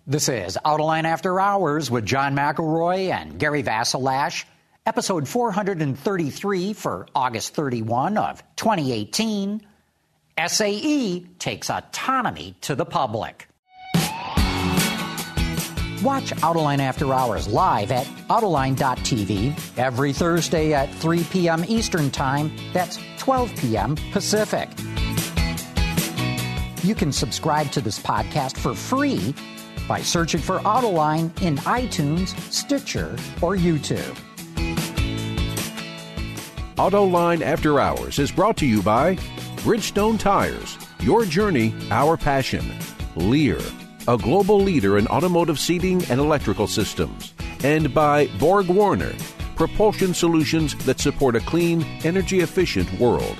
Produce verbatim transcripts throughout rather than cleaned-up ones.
This is Autoline After Hours with John McElroy and Gary Vassilash, episode four hundred thirty-three for August thirty-first of twenty eighteen. S A E takes autonomy to the public. Watch Autoline After Hours live at Autoline dot T V every Thursday at three p.m. Eastern Time. That's twelve p.m. Pacific. You can subscribe to this podcast for free by searching for Autoline in iTunes, Stitcher, or YouTube. Autoline After Hours is brought to you by Bridgestone Tires, your journey, our passion. Lear, a global leader in automotive seating and electrical systems. And by Borg Warner, propulsion solutions that support a clean, energy-efficient world.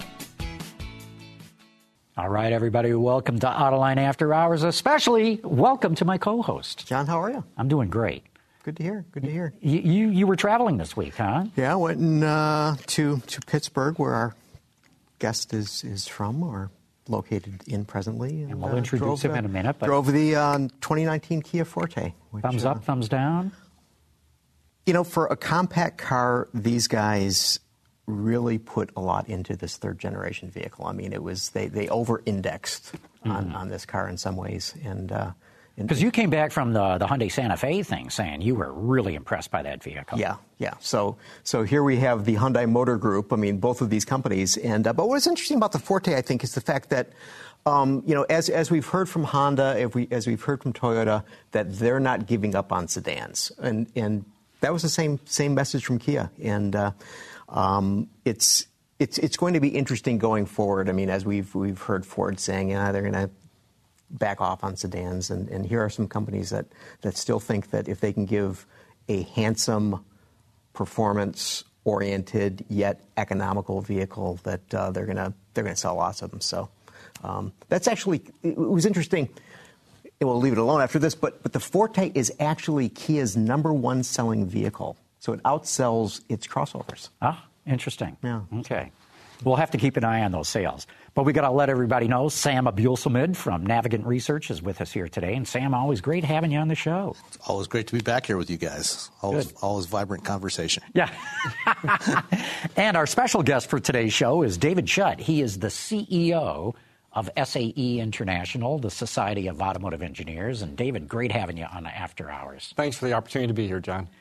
All right, everybody, welcome to Autoline After Hours, especially welcome to my co-host. John, how are you? I'm doing great. Good to hear. Good to hear. You you, you were traveling this week, huh? Yeah, I went in, uh, to to Pittsburgh, where our guest is, is from, or located in presently. And, and we'll uh, introduce him the, in a minute. But drove the uh, twenty nineteen Kia Forte. Which, thumbs up, uh, thumbs down? You know, for a compact car, these guys really put a lot into this third generation vehicle. I mean, it was they, they over-indexed mm-hmm. on, on this car in some ways. And uh, because you came back from the, the Hyundai Santa Fe thing saying you were really impressed by that vehicle. Yeah, yeah. So so here we have the Hyundai Motor Group, I mean, both of these companies. And uh, but what's interesting about the Forte, I think, is the fact that, um, you know, as as we've heard from Honda, if we, as we've heard from Toyota, that they're not giving up on sedans. And and that was the same same message from Kia. And uh, um, it's it's it's going to be interesting going forward. I mean, as we've we've heard Ford saying, yeah, they're going to back off on sedans, and, and here are some companies that, that still think that if they can give a handsome, performance-oriented yet economical vehicle, that uh, they're gonna they're gonna sell lots of them. So um, that's actually it was interesting. And we'll leave it alone after this, but but the Forte is actually Kia's number one selling vehicle, so it outsells its crossovers. Ah, interesting. Yeah. Okay. We'll have to keep an eye on those sales. But we got to let everybody know Sam Abulsamid from Navigant Research is with us here today. And Sam, always great having you on the show. It's always great to be back here with you guys. Always, Good. always vibrant conversation. Yeah. And our special guest for today's show is David Shutt. He is the C E O of S A E International, the Society of Automotive Engineers. And David, great having you on After Hours. Thanks for the opportunity to be here, John.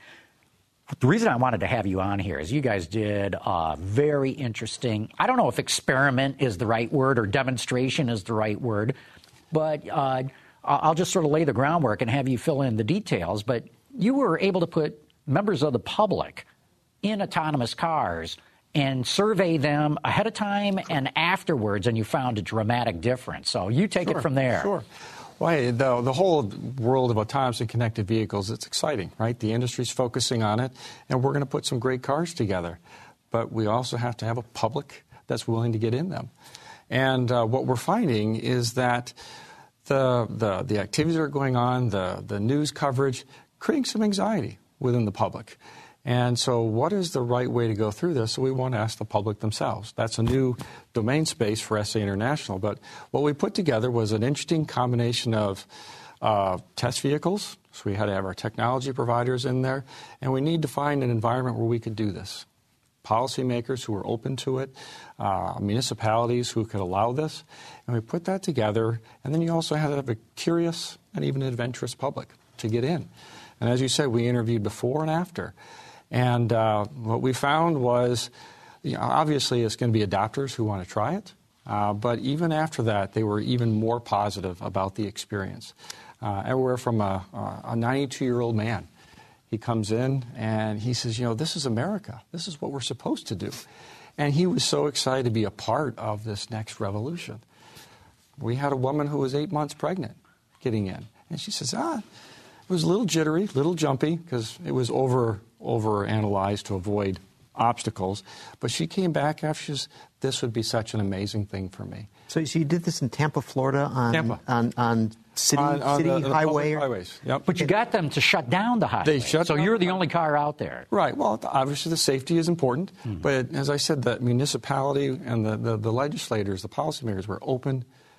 The reason I wanted to have you on here is you guys did a very interesting, I don't know if experiment is the right word or demonstration is the right word, but uh, I'll just sort of lay the groundwork and have you fill in the details. But you were able to put members of the public in autonomous cars and survey them ahead of time and afterwards, and you found a dramatic difference. So you take sure, it from there. Sure. Well, the, the whole world of autonomous and connected vehicles, it's exciting, right? The industry's focusing on it, and we're going to put some great cars together. But we also have to have a public that's willing to get in them. And uh, what we're finding is that the, the, the activities that are going on, the, the news coverage, creating some anxiety within the public. And so what is the right way to go through this? So we want to ask the public themselves. That's a new domain space for S A E International. But what we put together was an interesting combination of uh, test vehicles. So we had to have our technology providers in there. And we need to find an environment where we could do this. Policymakers who are open to it, uh, municipalities who could allow this. And we put that together. And then you also had to have a curious and even adventurous public to get in. And as you said, we interviewed before and after. And uh, what we found was, you know, obviously it's going to be adopters who want to try it. Uh, but even after that, they were even more positive about the experience. Uh, everywhere from a, a ninety-two-year-old man. He comes in and he says, you know, this is America. This is what we're supposed to do. And he was so excited to be a part of this next revolution. We had a woman who was eight months pregnant getting in. And she says, ah, it was a little jittery, a little jumpy, because it was over over analyzed to avoid obstacles. But she came back after she says, this would be such an amazing thing for me. So, so you did this in Tampa, Florida, on Tampa. on, on city on, on city the, the highway. highways. Yep. But you got them to shut down the highway. They shut so down you're the the only car out there. Right. Well, obviously the safety is important. Mm-hmm. But as I said, the municipality and the, the, the legislators, the policymakers were open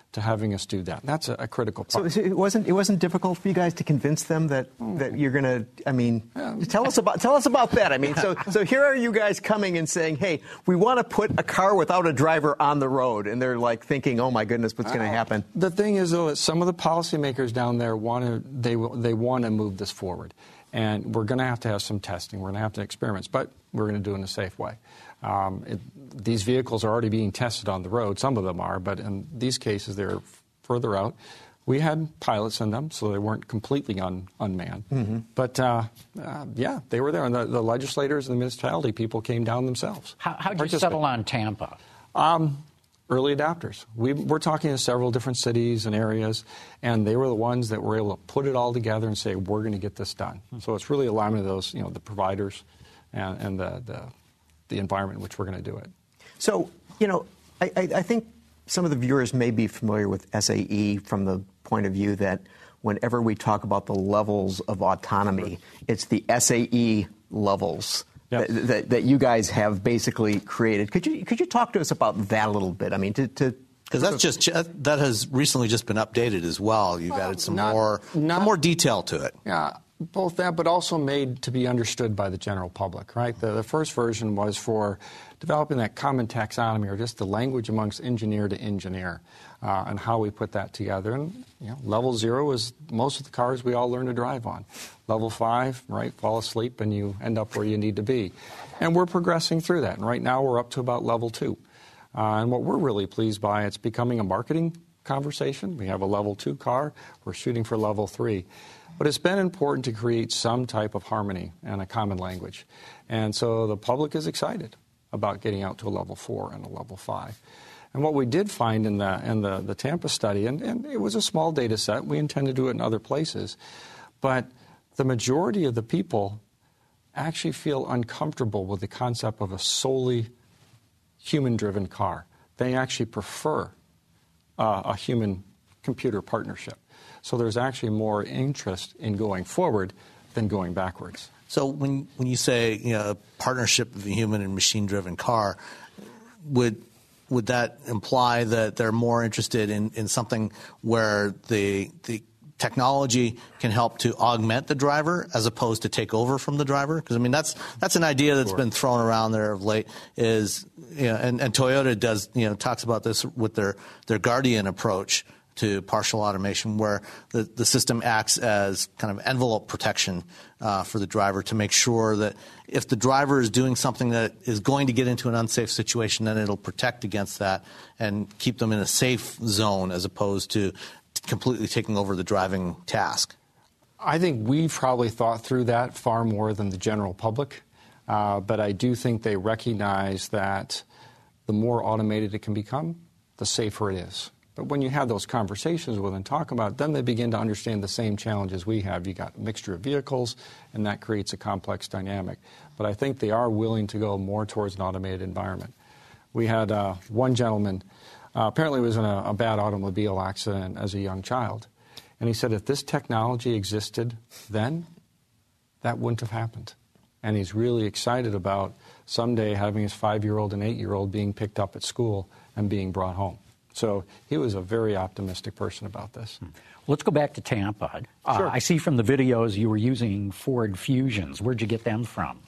to having us do that. That's a, a critical part. So it wasn't it wasn't difficult for you guys to convince them that, that you're going to, I mean, yeah. tell us about tell us about that. I mean, so so here are you guys coming and saying, hey, we want to put a car without a driver on the road, and they're like thinking, oh my goodness, what's going to happen? The thing is, though, that some of the policymakers down there want to they they want to move this forward, and we're going to have to have some testing. We're going to have to experiments, but we're going to do it in a safe way. Um, it, these vehicles are already being tested on the road. Some of them are, but in these cases, they're further out. We had pilots in them, so they weren't completely un, unmanned. Mm-hmm. But, uh, uh, yeah, they were there. And the, the legislators and the municipality people came down themselves. How, how'd you settle on Tampa? Um, early adopters. We, we're talking to several different cities and areas, and they were the ones that were able to put it all together and say, we're going to get this done. Mm-hmm. So it's really alignment of those, you know, the providers and, and the, the the environment in which we're going to do it. So, you know, I, I, I think some of the viewers may be familiar with S A E from the point of view that whenever we talk about the levels of autonomy, it's the S A E levels yep. that, that, that you guys have basically created. Could you could you talk to us about that a little bit? I mean, to, to because that's just that has recently just been updated as well. You've added some not, more not, some more detail to it. Yeah. Both that, but also made to be understood by the general public, right? The, the first version was for developing that common taxonomy, or just the language amongst engineer to engineer, uh, and how we put that together. And you know, level zero is most of the cars we all learn to drive on. Level five, right, fall asleep and you end up where you need to be. And we're progressing through that. And right now we're up to about level two. Uh, and what we're really pleased by, it's becoming a marketing conversation. We have a level two car. We're shooting for level three. But it's been important to create some type of harmony and a common language. And so the public is excited about getting out to a level four and a level five. And what we did find in the, in the, the Tampa study, and, and it was a small data set, we intend to do it in other places, but the majority of the people actually feel uncomfortable with the concept of a solely human-driven car. They actually prefer uh, a human-computer partnership. So there's actually more interest in going forward than going backwards. So when when you say, you know, a partnership of a human and machine-driven car, would would that imply that they're more interested in, in something where the the technology can help to augment the driver as opposed to take over from the driver? Because I mean that's that's an idea that's sure. been thrown around there of late. Is you know, and, and Toyota does you know talks about this with their their Guardian approach to partial automation, where the, the system acts as kind of envelope protection uh, for the driver to make sure that if the driver is doing something that is going to get into an unsafe situation, then it'll protect against that and keep them in a safe zone as opposed to completely taking over the driving task. I think we've probably thought through that far more than the general public, uh, but I do think they recognize that the more automated it can become, the safer it is. But when you have those conversations with them and talk about it, then they begin to understand the same challenges we have. You got a mixture of vehicles, and that creates a complex dynamic. But I think they are willing to go more towards an automated environment. We had uh, one gentleman, uh, apparently was in a, a bad automobile accident as a young child. And he said if this technology existed then, that wouldn't have happened. And he's really excited about someday having his five-year-old and eight-year-old being picked up at school and being brought home. So he was a very optimistic person about this. Let's go back to Tampa. Uh, sure. I see from the videos you were using Ford Fusions. Where'd you get them from?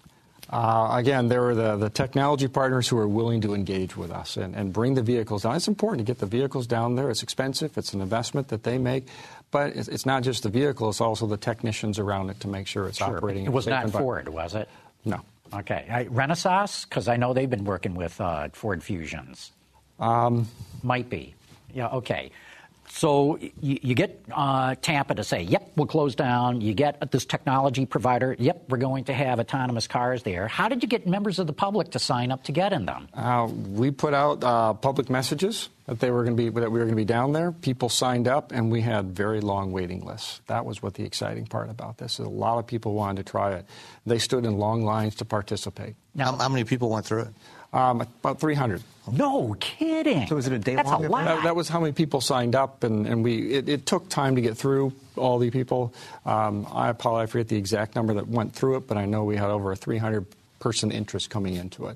Uh, again, there were the, the technology partners who are willing to engage with us and, and bring the vehicles down. It's important to get the vehicles down there. It's expensive. It's an investment that they make. But it's, it's not just the vehicle. It's also the technicians around it to make sure it's sure, operating. It was not Ford, was it? No. Okay. I, Renesas? Because I know they've been working with uh, Ford Fusions. Um, Might be. Yeah, okay. So you, you get uh, Tampa to say, yep, we'll close down. You get this technology provider, yep, we're going to have autonomous cars there. How did you get members of the public to sign up to get in them? Uh, we put out uh, public messages that they were going to be that we were going to be down there. People signed up, and we had very long waiting lists. That was what the exciting part about this. A lot of people wanted to try it. They stood in long lines to participate. Now, how, how many people went through it? Um, about three hundred. No kidding. So was it a day That's long? A lot. That, that was how many people signed up, and, and we it, it took time to get through all the people. Um, I apologize, I forget the exact number that went through it, but I know we had over a three hundred person interest coming into it.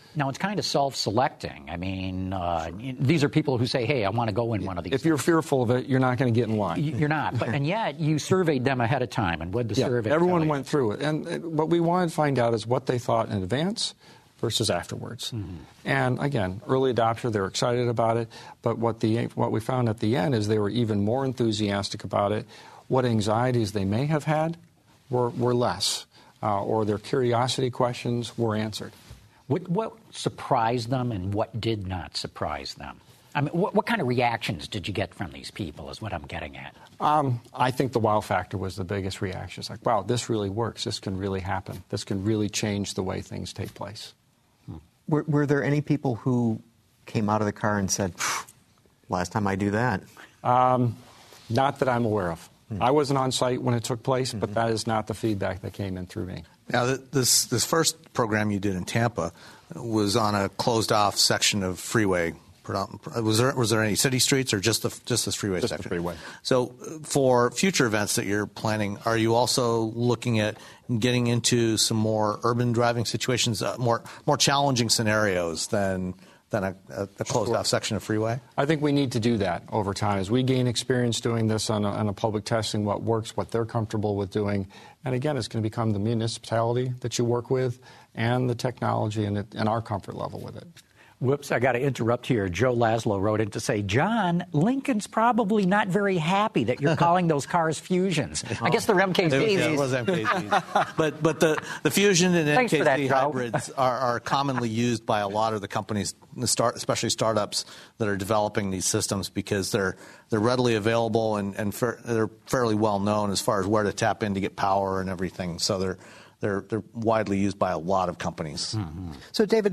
Now, it's kind of self-selecting. I mean, uh, these are people who say, hey, I want to go in one of these. If you're fearful of it, you're not going to get in line. You're not. But, and yet, you surveyed them ahead of time. And what the yeah, survey everyone went through it. And what we wanted to find out is what they thought in advance versus afterwards. Mm-hmm. And, again, early adopter, they're excited about it. But what, the, what we found at the end is they were even more enthusiastic about it. What anxieties they may have had were, were less, uh, or their curiosity questions were answered. What, what surprised them and what did not surprise them? I mean, what, what kind of reactions did you get from these people is what I'm getting at. Um, I think the wow factor was the biggest reaction. It's like, wow, this really works. This can really happen. This can really change the way things take place. Hmm. Were, were there any people who came out of the car and said, last time I do that? Um, not that I'm aware of. Hmm. I wasn't on site when it took place, mm-hmm. but that is not the feedback that came in through me. Now, this this first program you did in Tampa was on a closed-off section of freeway. Was there was there any city streets or just the just this freeway just section? The freeway. So, for future events that you're planning, are you also looking at getting into some more urban driving situations, uh, more more challenging scenarios than than a, a, a closed-off sure. section of freeway? I think we need to do that over time as we gain experience doing this on a, on a public testing, what works, what they're comfortable with doing. And again, it's going to become the municipality that you work with and the technology and, it, and our comfort level with it. Whoops, I got to interrupt here. Joe Laszlo wrote in to say, John, Lincoln's probably not very happy that you're calling those cars Fusions. Oh. I guess they're M K Zs. Yeah, it was M K Zs. but but the, the Fusion and Thanks M K Z that, hybrids are, are commonly used by a lot of the companies, start, especially startups, that are developing these systems because they're they're readily available and, and fa- they're fairly well known as far as where to tap in to get power and everything. So they're they're they're widely used by a lot of companies. Mm-hmm. So, David,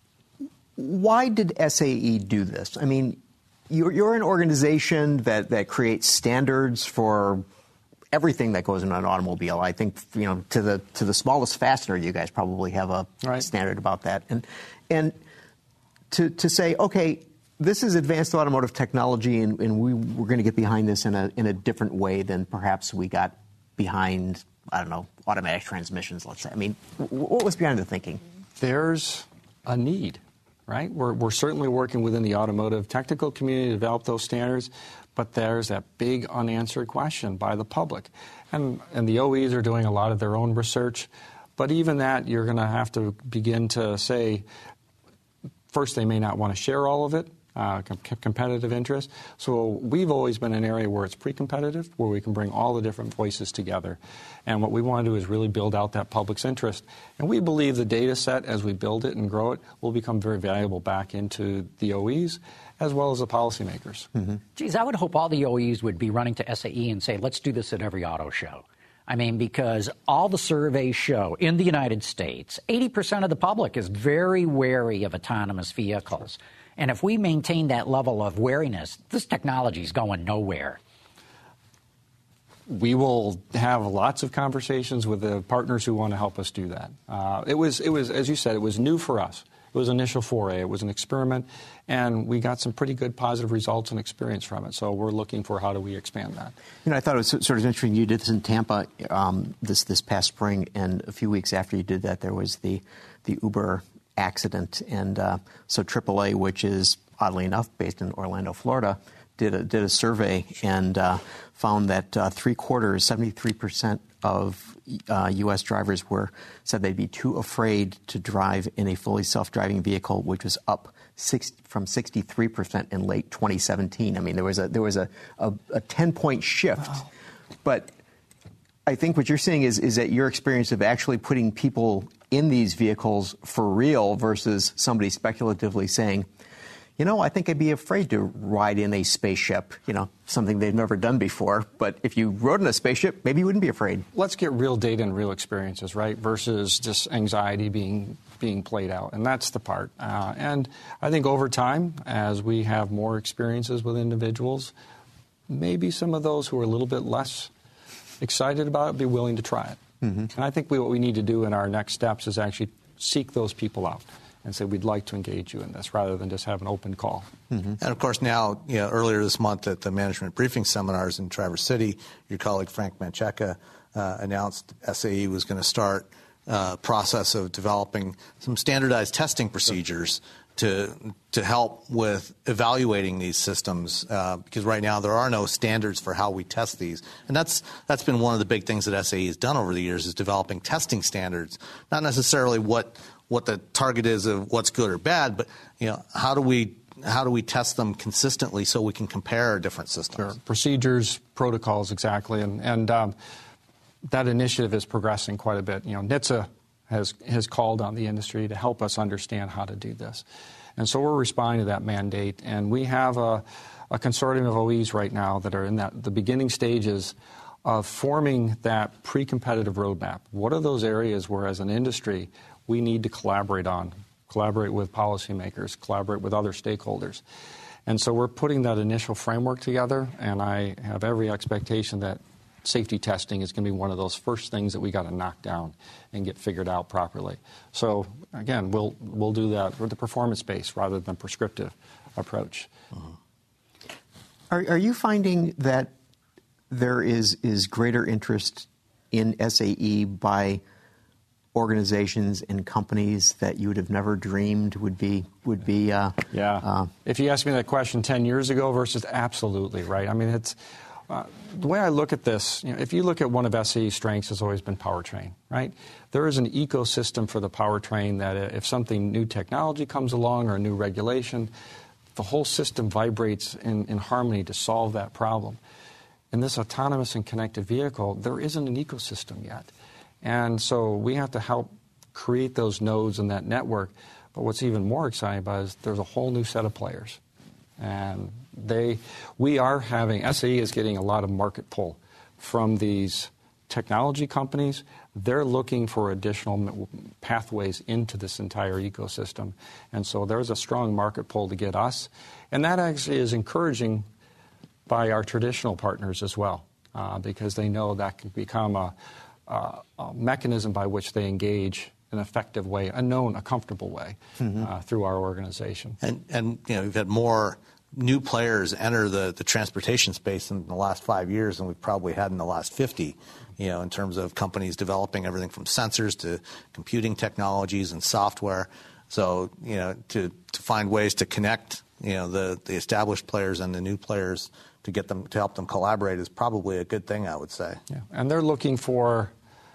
why did S A E do this? I mean, you're, you're an organization that, that creates standards for everything that goes in an automobile. I think, you know, to the to the smallest fastener, you guys probably have a right. standard about that. And and to to say, okay, this is advanced automotive technology, and, and we we're going to get behind this in a in a different way than perhaps we got behind, I don't know, automatic transmissions. Let's say. I mean, what was behind the thinking? There's a need. Right? We're, we're certainly working within the automotive technical community to develop those standards, but there's that big unanswered question by the public. And, and the O Es are doing a lot of their own research, but even that, you're going to have to begin to say, first, they may not want to share all of it, uh, com- competitive interest. So we've always been an area where it's pre-competitive, where we can bring all the different voices together. And what we want to do is really build out that public's interest. And we believe the data set, as we build it and grow it, will become very valuable back into the O Es as well as the policymakers. Mm-hmm. Geez, I would hope all the O Es would be running to S A E and say, let's do this at every auto show. I mean, because all the surveys show in the United States, eighty percent of the public is very wary of autonomous vehicles. And if we maintain that level of wariness, this technology is going nowhere. We will have lots of conversations with the partners who want to help us do that. Uh, it was, it was, as you said, it was new for us. It was an initial foray. It was an experiment, and we got some pretty good positive results and experience from it. So we're looking for how do we expand that. You know, I thought it was sort of interesting. You did this in Tampa um, this this past spring, and a few weeks after you did that, there was the the Uber accident, and uh, so triple A, which is oddly enough based in Orlando, Florida, did a did a survey and uh, found that uh, three quarters, seventy-three percent of uh, U S drivers were said they'd be too afraid to drive in a fully self-driving vehicle, which was up six, from sixty-three percent in late twenty seventeen. I mean, there was a there was a a, a ten point shift, wow. But I think what you're saying is is that your experience of actually putting people in these vehicles for real versus somebody speculatively saying, you know, I think I'd be afraid to ride in a spaceship, you know, something they've never done before. But if you rode in a spaceship, maybe you wouldn't be afraid. Let's get real data and real experiences, right, versus just anxiety being being played out. And that's the part. Uh, and I think over time, as we have more experiences with individuals, maybe some of those who are a little bit less excited about it be willing to try it. Mm-hmm. And I think we, what we need to do in our next steps is actually seek those people out and say, we'd like to engage you in this, rather than just have an open call. Mm-hmm. And, of course, now, you know, earlier this month at the management briefing seminars in Traverse City, your colleague Frank Mancheca uh, announced S A E was going to start uh, process of developing some standardized testing procedures to to help with evaluating these systems, uh, because right now there are no standards for how we test these, and that's that's been one of the big things that S A E has done over the years, is developing testing standards. Not necessarily what what the target is of what's good or bad, but you know how do we how do we test them consistently so we can compare different systems? Sure. Procedures, protocols, exactly, and and um, that initiative is progressing quite a bit. You know, N H T S A has has called on the industry to help us understand how to do this. And so we're responding to that mandate, and we have a, a consortium of O Es right now that are in that the beginning stages of forming that pre-competitive roadmap. What are those areas where, as an industry, we need to collaborate on, collaborate with policymakers, collaborate with other stakeholders? And so we're putting that initial framework together, and I have every expectation that safety testing is going to be one of those first things that we got to knock down and get figured out properly. So again, we'll we'll do that with the performance-based rather than prescriptive approach. Uh-huh. Are are you finding that there is is greater interest in S A E by organizations and companies that you would have never dreamed would be would be? Uh, yeah. Uh, if you asked me that question ten years ago versus absolutely right. I mean, it's. Uh, the way I look at this, you know, if you look at one of S A E's strengths has always been powertrain, right? There is an ecosystem for the powertrain that if something new technology comes along or a new regulation, the whole system vibrates in, in harmony to solve that problem. In this autonomous and connected vehicle, there isn't an ecosystem yet. And so we have to help create those nodes in that network. But what's even more exciting about it is there's a whole new set of players. And they, we are having, S A E is getting a lot of market pull from these technology companies. They're looking for additional pathways into this entire ecosystem. And so there's a strong market pull to get us. And that actually is encouraging by our traditional partners as well, uh, because they know that can become a, a, a mechanism by which they engage an effective way, a known, a comfortable way, mm-hmm. uh, through our organization. And, and you know, we've had more new players enter the, the transportation space in the last five years than we've probably had in the last fifty, you know, in terms of companies developing everything from sensors to computing technologies and software. So, you know, to, to find ways to connect, you know, the, the established players and the new players to get them, to help them collaborate is probably a good thing, I would say. Yeah. And they're looking for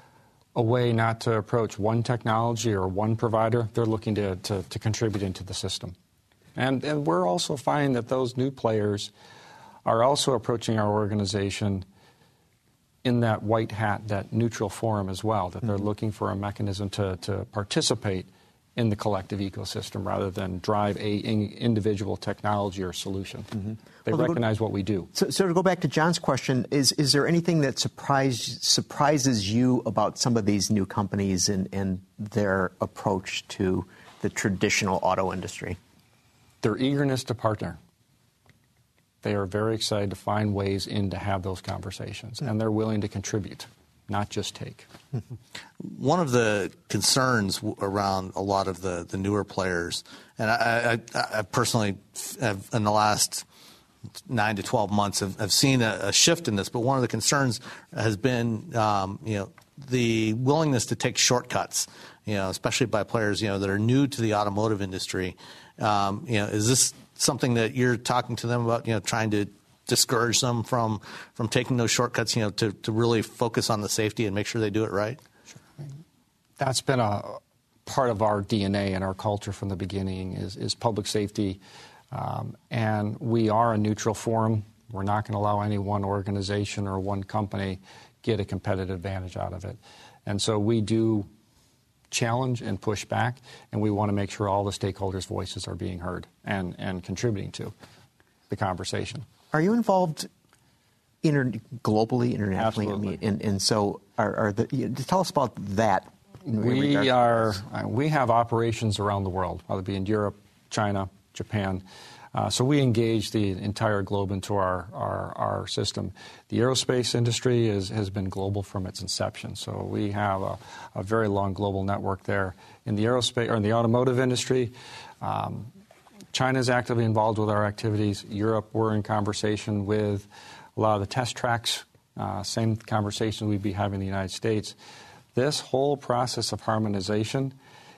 a way not to approach one technology or one provider. They're looking to, to, to contribute into the system. And, and we're also finding that those new players are also approaching our organization in that white hat, that neutral forum as well, that they're mm-hmm. looking for a mechanism to, to participate in the collective ecosystem rather than drive a in individual technology or solution. Mm-hmm. They well, recognize go, what we do. So, so to go back to John's question, is, is there anything that surprise, surprises you about some of these new companies and, and their approach to the traditional auto industry? Their eagerness to partner. They are very excited to find ways in to have those conversations, and they're willing to contribute, not just take. One of the concerns around a lot of the, the newer players, and I, I, I personally have, in the last nine to twelve months, have, have seen a, a shift in this, but one of the concerns has been, um, you know, the willingness to take shortcuts, you know, especially by players, you know, that are new to the automotive industry. Um, you know, is this something that you're talking to them about, you know, trying to discourage them from, from taking those shortcuts, you know, to, to really focus on the safety and make sure they do it right? Sure. That's been a part of our D N A and our culture from the beginning is, is public safety. Um, and we are a neutral forum. We're not going to allow any one organization or one company get a competitive advantage out of it. And so we do challenge and push back, and we want to make sure all the stakeholders' voices are being heard and, and contributing to the conversation. Are you involved inter globally, internationally? Absolutely. I mean, and, and so are, are the, you know, tell us about that. We are. Uh, we have operations around the world, whether it be in Europe, China, Japan. Uh, so we engage the entire globe into our, our, our system. The aerospace industry is, has been global from its inception. So we have a, a very long global network there. In the aerospace or in the automotive industry, um, China is actively involved with our activities. Europe, we're in conversation with a lot of the test tracks. Uh, same conversation we'd be having in the United States. This whole process of harmonization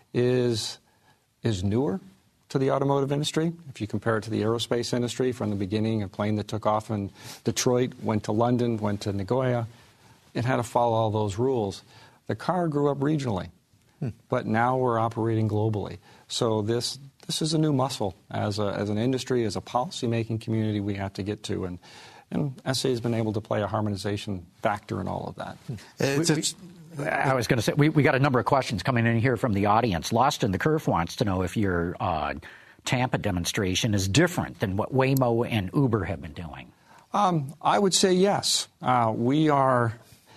is is newer to the automotive industry. If you compare it to the aerospace industry, from the beginning, a plane that took off in Detroit, went to London, went to Nagoya, it had to follow all those rules. The car grew up regionally, hmm. but now we're operating globally. So this this is a new muscle as a, as an industry, as a policymaking community we have to get to, and and S A has been able to play a harmonization factor in all of that. It's, it's, I was going to say, we, we got a number of questions coming in here from the audience. Lost in the Curve wants to know if your uh, Tampa demonstration is different than what Waymo and Uber have been doing. Um, I would say yes. Uh, we are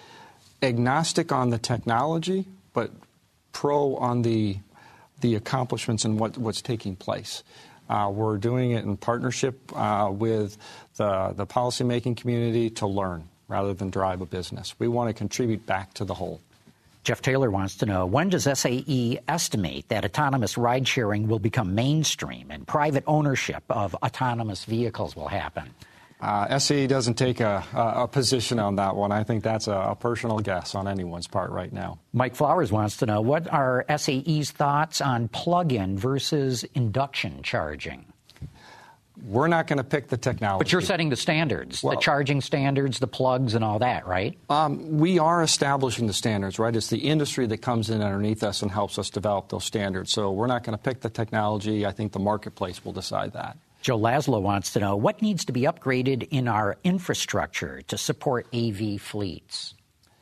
agnostic on the technology, but pro on the the accomplishments and what, what's taking place. Uh, we're doing it in partnership uh, with the, the policymaking community to learn rather than drive a business. We want to contribute back to the whole. Jeff Taylor wants to know, when does S A E estimate that autonomous ride-sharing will become mainstream and private ownership of autonomous vehicles will happen? Uh, S A E doesn't take a, a, a position on that one. I think that's a, a personal guess on anyone's part right now. Mike Flowers wants to know, what are S A E's thoughts on plug-in versus induction charging? We're not going to pick the technology. But you're setting the standards, well, the charging standards, the plugs, and all that, right? Um, we are establishing the standards, right? It's the industry that comes in underneath us and helps us develop those standards. So we're not going to pick the technology. I think the marketplace will decide that. Joe Laszlo wants to know, what needs to be upgraded in our infrastructure to support A V fleets?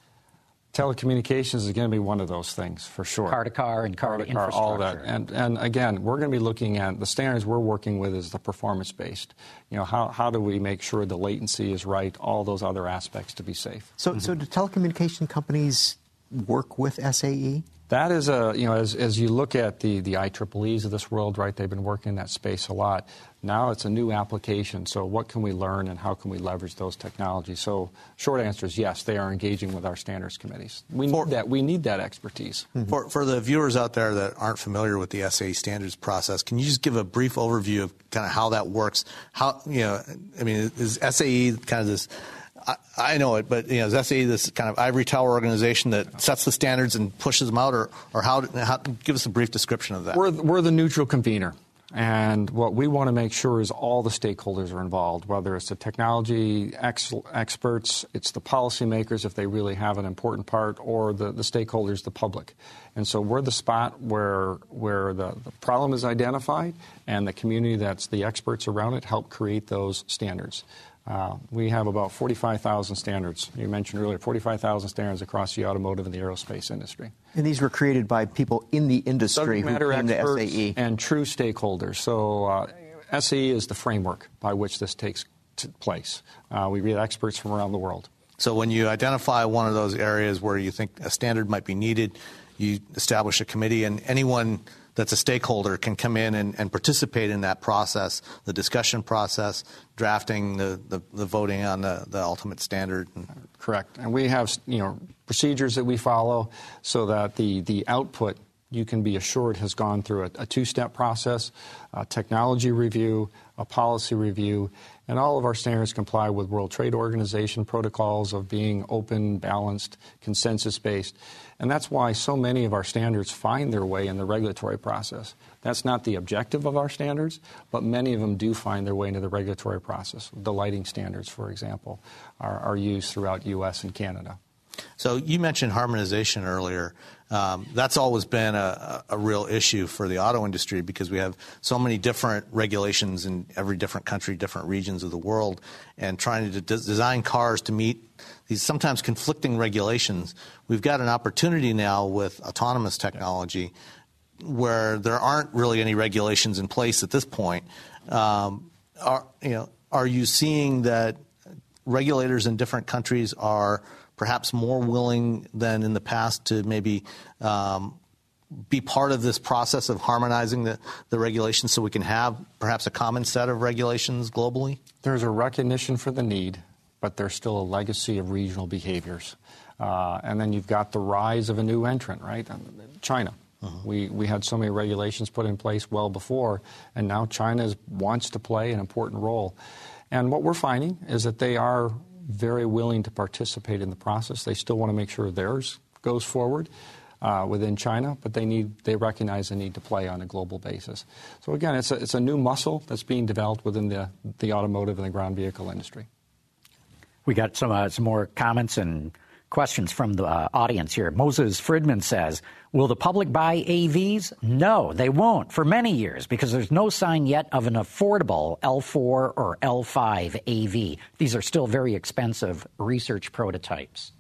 Telecommunications is going to be one of those things, for sure. Car to car and car to infrastructure. All that. And, and again, we're going to be looking at the standards we're working with is the performance-based. You know, how, how do we make sure the latency is right, all those other aspects to be safe. So, mm-hmm. so do telecommunication companies work with S A E? That is a, you know, as, as you look at the, the I triple E's of this world, right, they've been working in that space a lot. Now it's a new application. So what can we learn and how can we leverage those technologies? So short answer is yes, they are engaging with our standards committees. We need that, we need that expertise. Mm-hmm. For, for the viewers out there that aren't familiar with the S A E standards process, can you just give a brief overview of kind of how that works? How, you know, I mean, is S A E kind of this, I, I know it, but, you know, is S A E this kind of ivory tower organization that sets the standards and pushes them out, or, or how, how, give us a brief description of that. We're, we're the neutral convener. And what we want to make sure is all the stakeholders are involved, whether it's the technology ex- experts, it's the policymakers if they really have an important part, or the, the stakeholders, the public. And so we're the spot where where the, the problem is identified, and the community that's the experts around it help create those standards. Uh, we have about forty-five thousand standards. You mentioned earlier, forty-five thousand standards across the automotive and the aerospace industry. And these were created by people in the industry who came to S A E. And true stakeholders. So uh, S A E is the framework by which this takes t- place. Uh, we get experts from around the world. So when you identify one of those areas where you think a standard might be needed, you establish a committee, and anyone that's a stakeholder can come in and, and participate in that process, the discussion process, drafting, the, the, the voting on the, the ultimate standard. Correct. And we have, you know, procedures that we follow so that the, the output, you can be assured, has gone through a, a two-step process, a technology review, a policy review, and all of our standards comply with World Trade Organization protocols of being open, balanced, consensus-based. And that's why so many of our standards find their way in the regulatory process. That's not the objective of our standards, but many of them do find their way into the regulatory process. The lighting standards, for example, are, are used throughout U S and Canada. So you mentioned harmonization earlier. Um, that's always been a, a real issue for the auto industry because we have so many different regulations in every different country, different regions of the world, and trying to de- design cars to meet these sometimes conflicting regulations. We've got an opportunity now with autonomous technology where there aren't really any regulations in place at this point. Um, are, you know, are you seeing that regulators in different countries are perhaps more willing than in the past to maybe um, be part of this process of harmonizing the, the regulations so we can have perhaps a common set of regulations globally? There's a recognition for the need, but there's still a legacy of regional behaviors. Uh, and then you've got the rise of a new entrant, right? China. Uh-huh. We, we had so many regulations put in place well before, and now China is, wants to play an important role. And what we're finding is that they are very willing to participate in the process. They still want to make sure theirs goes forward uh, within China, but they need they recognize the need to play on a global basis. So again, it's a, it's a new muscle that's being developed within the, the automotive and the ground vehicle industry. We got some uh, some more comments and questions from the uh, audience here. Moses Friedman says, will the public buy A Vs? No, they won't for many years because there's no sign yet of an affordable L four or L five A V. These are still very expensive research prototypes.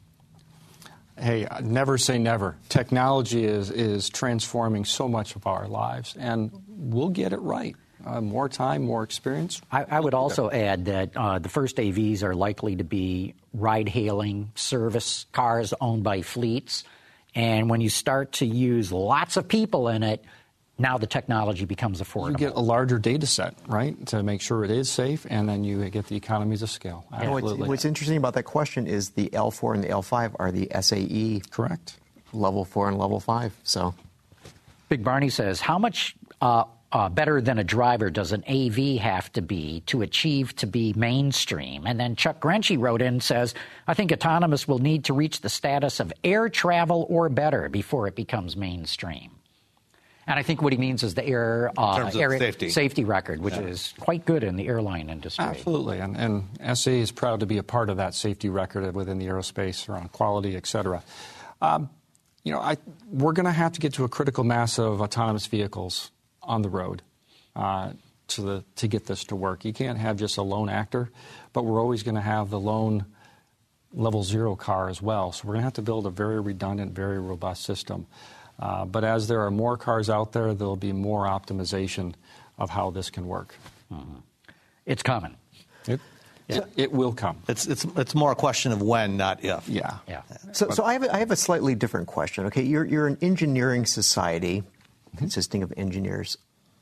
Hey, never say never. Technology is, is transforming so much of our lives, and we'll get it right. Uh, more time, more experience. I, I would also add that uh, the first A Vs are likely to be ride-hailing service cars owned by fleets. And when you start to use lots of people in it, now the technology becomes affordable. You get a larger data set, right, to make sure it is safe, and then you get the economies of scale. Absolutely. What's, what's interesting about that question is the L four and the L five are the S A E. Correct. Level four and level five. So, Big Barney says, how much uh, uh, better than a driver does an A V have to be to achieve to be mainstream? And then Chuck Grenche wrote in and says, I think autonomous will need to reach the status of air travel or better before it becomes mainstream. And I think what he means is the air, uh, air safety. safety record, which yeah. is quite good in the airline industry. Absolutely. And, and S A E is proud to be a part of that safety record within the aerospace around quality, et cetera. Um, you know, I, we're going to have to get to a critical mass of autonomous vehicles on the road uh, to, the, to get this to work. You can't have just a lone actor, but we're always going to have the lone level zero car as well. So we're going to have to build a very redundant, very robust system. Uh, but as there are more cars out there, there'll be more optimization of how this can work. Mm-hmm. It's coming. It, it, it will come. It's, it's, it's more a question of when, not if. Yeah. yeah. So, so I, have a, I have a slightly different question. Okay, you're, you're an engineering society consisting of engineers.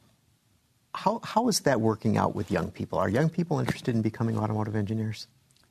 How, how is that working out with young people? Are young people interested in becoming automotive engineers?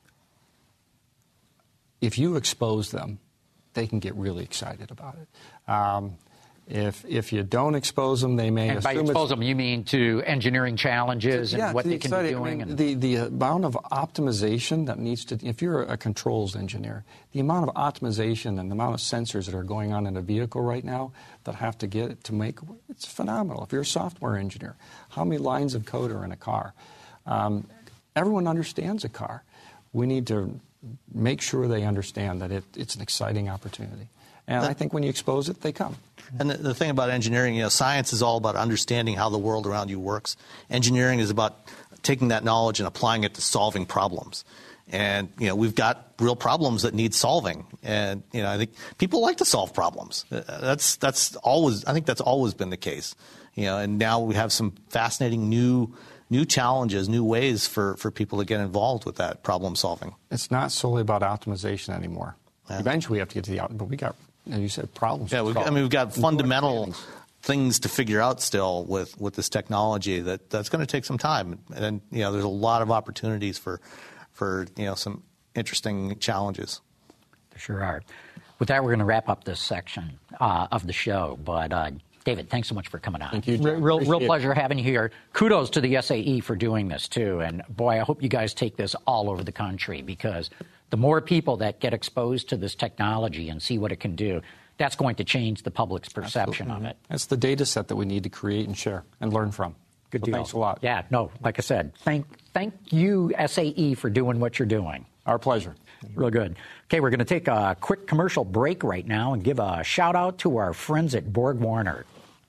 If you expose them, they can get really excited about it. Um, if if you don't expose them, they may and assume by expose them, you mean to engineering challenges and yeah, what the they can exciting, be doing? I mean, and the, the amount of optimization that needs to, if you're a controls engineer, the amount of optimization and the amount of sensors that are going on in a vehicle right now that have to get it to make, it's phenomenal. If you're a software engineer, how many lines of code are in a car? Um, everyone understands a car. We need to make sure they understand that it, it's an exciting opportunity. And I think when you expose it, they come. And the, the thing about engineering, you know, science is all about understanding how the world around you works. Engineering is about taking that knowledge and applying it to solving problems. And, you know, we've got real problems that need solving. And, you know, I think people like to solve problems. That's, that's always, I think that's always been the case. You know, and now we have some fascinating new new challenges, new ways for, for people to get involved with that problem solving. It's not solely about optimization anymore. Yeah. Eventually we have to get to the out, but we got, as you said, problems. Yeah, we've, I mean, we've got fundamental things to figure out still with, with this technology that, that's going to take some time. And, you know, there's a lot of opportunities for, for, you know, some interesting challenges. There sure are. With that, we're going to wrap up this section uh, of the show. But, uh, David, thanks so much for coming on. Thank you, John. Real, real pleasure having you here. Kudos to the S A E for doing this, too. And, boy, I hope you guys take this all over the country because the more people that get exposed to this technology and see what it can do, that's going to change the public's perception Absolutely. of it. That's the data set that we need to create and share and learn from. Good so deal. Thanks a lot. Yeah, no, like I said, thank, thank you, S A E, for doing what you're doing. Our pleasure. Real good. Okay, we're going to take a quick commercial break right now and give a shout-out to our friends at BorgWarner.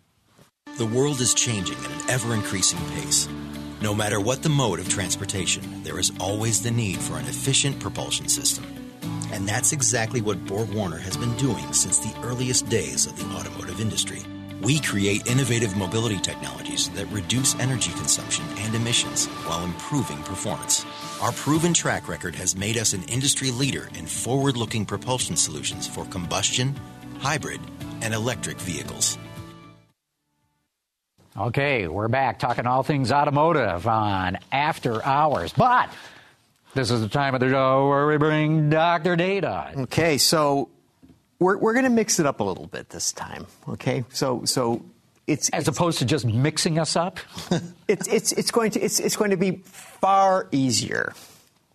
The world is changing at an ever-increasing pace. No matter what the mode of transportation, there is always the need for an efficient propulsion system. And that's exactly what BorgWarner has been doing since the earliest days of the automotive industry. We create innovative mobility technologies that reduce energy consumption and emissions while improving performance. Our proven track record has made us an industry leader in forward-looking propulsion solutions for combustion, hybrid, and electric vehicles. Okay, we're back talking all things automotive on After Hours. But this is the time of the show where we bring Doctor Data. Okay, so we're we're going to mix it up a little bit this time. Okay, so so it's as it's, opposed to just mixing us up. it's it's it's going to it's it's going to be far easier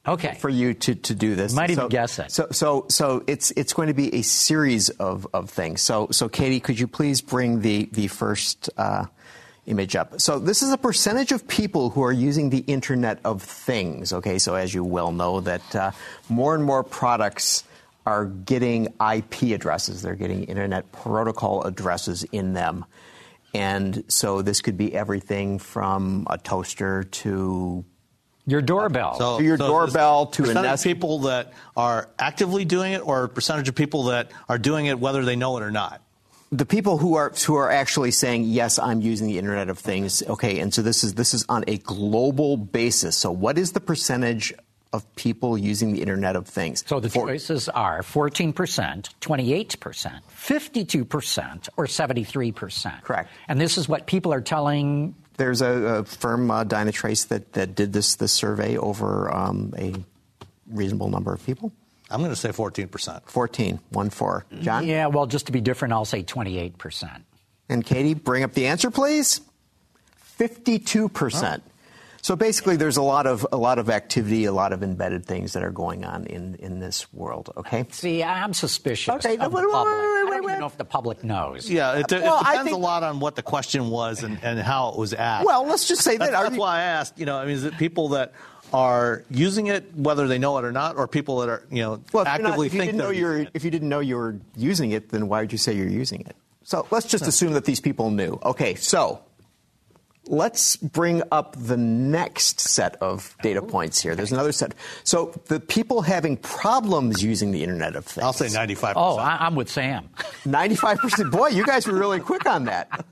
Okay. For you to, to do this. Might so, even guess it. So so so it's it's going to be a series of, of things. So so Katie, could you please bring the the first uh, image up? So this is a percentage of people who are using the Internet of Things. Okay, so as you well know that uh, more and more products are getting I P addresses. They're getting Internet Protocol addresses in them. And so this could be everything from a toaster to your doorbell. So, to your so doorbell to a percentage Nest. of people that are actively doing it, or a percentage of people that are doing it whether they know it or not? The people who are who are actually saying, yes, I'm using the Internet of Things. Okay, and so this is this is on a global basis. So what is the percentage of people using the Internet of Things? So the For, choices are fourteen percent, twenty-eight percent, fifty-two percent, or seventy-three percent. Correct. And this is what people are telling. There's a, a firm, uh, Dynatrace, that, that did this this survey over um, a reasonable number of people. I'm going to say fourteen percent. fourteen, one four. John? Yeah, well, just to be different, I'll say twenty-eight percent. And Katie, bring up the answer, please. fifty-two percent. Oh. So basically, there's a lot of a lot of activity, a lot of embedded things that are going on in, in this world. Okay. See, I'm suspicious okay, of no, the wait, public. wait, wait, I don't wait, even wait. know if the public knows. Yeah, it, it well, depends think, a lot on what the question was and, and how it was asked. Well, let's just say that. That's, that's why I asked. You know, I mean, is it people that are using it whether they know it or not, or people that are you know well, actively if you, not, if you think didn't know they're you're using it? if you didn't know you were using it, then why would you say you're using it? So let's just assume that these people knew. Okay, so. Let's bring up the next set of data points here. There's another set. So the people having problems using the Internet of Things. I'll say ninety-five percent. Oh, I, I'm with Sam. ninety-five percent. Boy, you guys were really quick on that.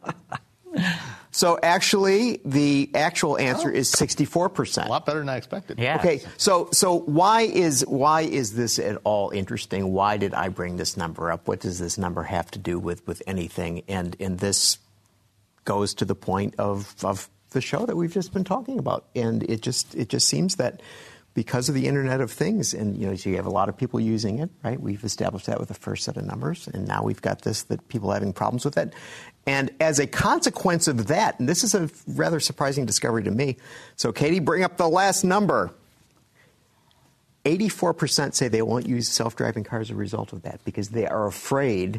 So actually, the actual answer oh. is sixty-four percent. A lot better than I expected. Yeah. Okay, so so why is why is this at all interesting? Why did I bring this number up? What does this number have to do with, with anything? And and this goes to the point of, of the show that we've just been talking about. And it just it just seems that because of the Internet of Things, and you know, so you have a lot of people using it, right? We've established that with the first set of numbers, and now we've got this, that people are having problems with it. And as a consequence of that, and this is a rather surprising discovery to me, so Katie, bring up the last number. eighty-four percent say they won't use self-driving cars as a result of that because they are afraid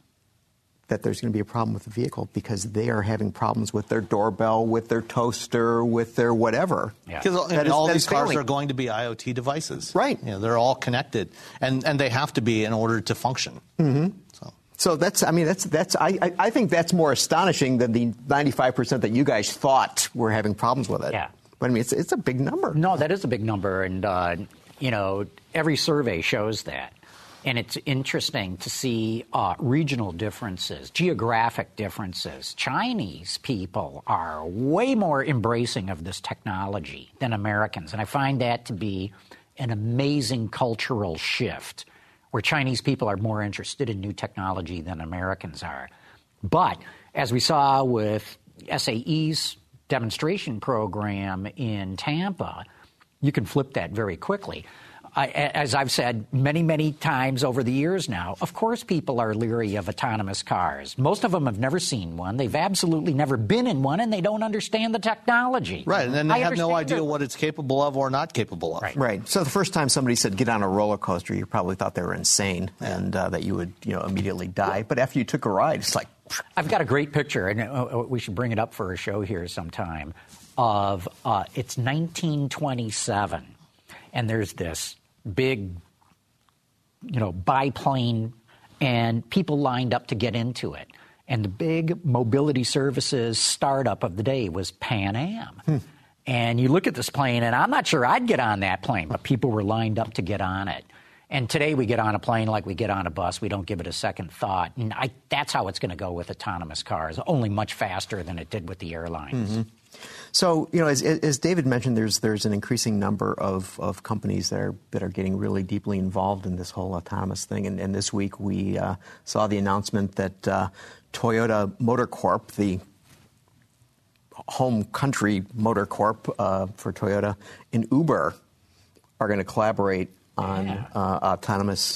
that there's going to be a problem with the vehicle because they are having problems with their doorbell, with their toaster, with their whatever. Because yeah. all these cars failing. are going to be IoT devices. Right. You know, they're all connected, and, and they have to be in order to function. Mm-hmm. So. so that's, I mean, that's, that's, I, I, I think that's more astonishing than the ninety-five percent that you guys thought were having problems with it. Yeah. But I mean, it's, it's a big number. No, that is a big number, and, uh, you know, every survey shows that. And it's interesting to see uh, regional differences, geographic differences. Chinese people are way more embracing of this technology than Americans. And I find that to be an amazing cultural shift, where Chinese people are more interested in new technology than Americans are. But as we saw with S A E's demonstration program in Tampa, you can flip that very quickly. I, as I've said many, many times over the years now, of course people are leery of autonomous cars. Most of them have never seen one. They've absolutely never been in one, and they don't understand the technology. Right, and then they I have no idea their... what it's capable of or not capable of. Right. Right. So the first time somebody said get on a roller coaster, you probably thought they were insane and uh, that you would, you know, immediately die. But after you took a ride, it's like... I've got a great picture, and uh, we should bring it up for a show here sometime, of uh, it's nineteen twenty-seven, and there's this big, you know, biplane, and people lined up to get into it. And the big mobility services startup of the day was Pan Am. Hmm. And you look at this plane, and I'm not sure I'd get on that plane, but people were lined up to get on it. And today we get on a plane like we get on a bus. We don't give it a second thought. And I, that's how it's going to go with autonomous cars, only much faster than it did with the airlines. Mm-hmm. So, you know, as, as David mentioned, there's there's an increasing number of, of companies that are that are getting really deeply involved in this whole autonomous thing. And, and this week we uh, saw the announcement that uh, Toyota Motor Corp, the home country Motor Corp uh, for Toyota, and Uber are going to collaborate on yeah. uh, autonomous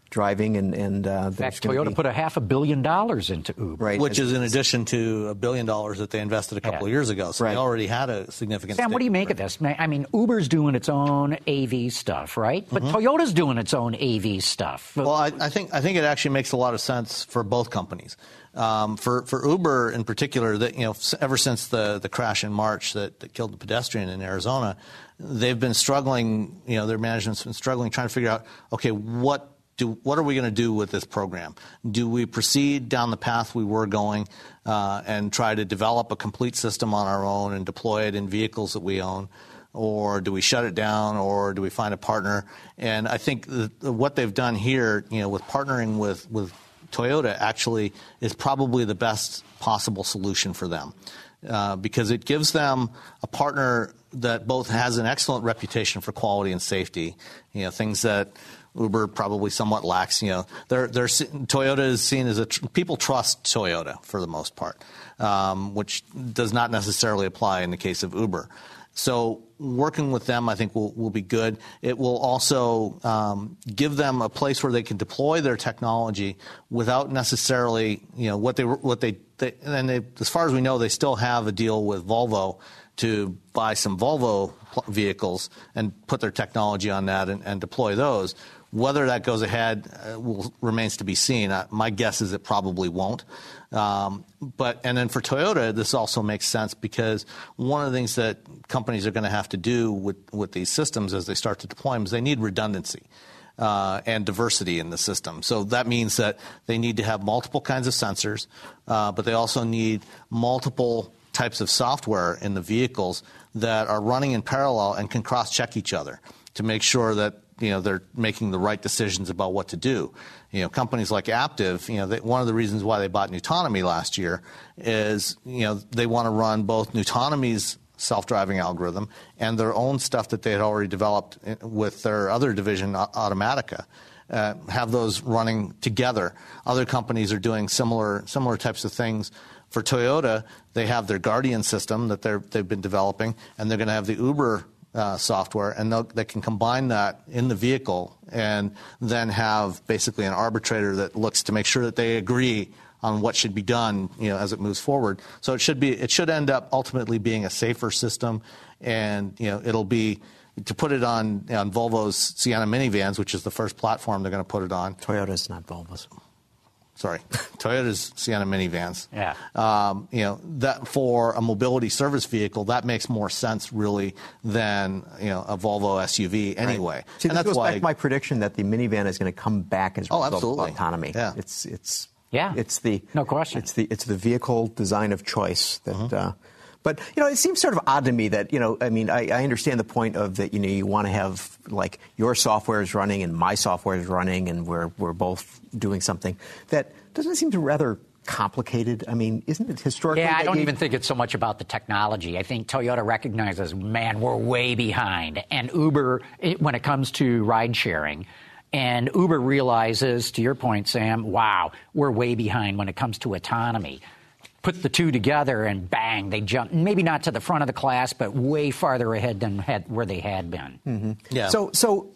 driving, and and uh, in fact, Toyota be, put a half a billion dollars into Uber, right? Which as, is in addition to a billion dollars that they invested a couple yeah. of years ago. So right. they already had a significant. Sam, what do you make of this? I mean, Uber's doing its own A V stuff, right? But mm-hmm. Toyota's doing its own A V stuff. Well, I, I think I think it actually makes a lot of sense for both companies. Um, for for Uber in particular, that you know, ever since the the crash in March that, that killed the pedestrian in Arizona, they've been struggling. You know, their management's been struggling trying to figure out, okay, what. Do, what are we going to do with this program? Do we proceed down the path we were going uh, and try to develop a complete system on our own and deploy it in vehicles that we own? Or do we shut it down, or do we find a partner? And I think the, the, what they've done here, you know, with partnering with, with Toyota actually is probably the best possible solution for them uh, because it gives them a partner that both has an excellent reputation for quality and safety, you know, things that Uber probably somewhat lacks. You know, they're, they're, Toyota is seen as a tr- people trust Toyota for the most part, um, which does not necessarily apply in the case of Uber. So working with them, I think, will, will be good. It will also um, give them a place where they can deploy their technology without necessarily, you know, what they what they, they and they, as far as we know, they still have a deal with Volvo to buy some Volvo vehicles and put their technology on that and, and deploy those. Whether that goes ahead uh, will, remains to be seen. Uh, my guess is it probably won't. Um, but and then for Toyota, this also makes sense because one of the things that companies are going to have to do with, with these systems as they start to deploy them is they need redundancy uh, and diversity in the system. So that means that they need to have multiple kinds of sensors, uh, but they also need multiple types of software in the vehicles that are running in parallel and can cross-check each other to make sure that you know they're making the right decisions about what to do. You know, companies like Aptiv, you know, they, one of the reasons why they bought Nutonomy last year is you know they want to run both Nutonomy's self-driving algorithm and their own stuff that they had already developed with their other division, Automatica. Uh, have those running together. Other companies are doing similar similar types of things. For Toyota, they have their Guardian system that they're, they've been developing, and they're going to have the Uber uh, software, and they can combine that in the vehicle and then have basically an arbitrator that looks to make sure that they agree on what should be done, you know, as it moves forward. So it should be it should end up ultimately being a safer system, and you know it'll be to put it on on Volvo's Sienna minivans, which is the first platform they're going to put it on. Toyota's not Volvo's. Sorry, Toyota's Sienna minivans. Yeah. Um, you know, that for a mobility service vehicle, that makes more sense really than you know a Volvo S U V anyway. Right. See, and this that's goes why back to my prediction that the minivan is going to come back as a oh, result absolutely. of autonomy. Yeah. It's it's yeah. It's the no question. It's the it's the vehicle design of choice that. Mm-hmm. Uh, But, you know, it seems sort of odd to me that, you know, I mean, I, I understand the point of that, you know, you want to have, like, your software is running and my software is running and we're we're both doing something. That doesn't seem to rather complicated. I mean, isn't it historically? Yeah, I don't you, even think it's so much about the technology. I think Toyota recognizes, man, we're way behind. And Uber, it, when it comes to ride sharing, and Uber realizes, to your point, Sam, wow, we're way behind when it comes to autonomy. Put the two together and bang, they jump, maybe not to the front of the class, but way farther ahead than had, where they had been. Mm-hmm. Yeah. So, so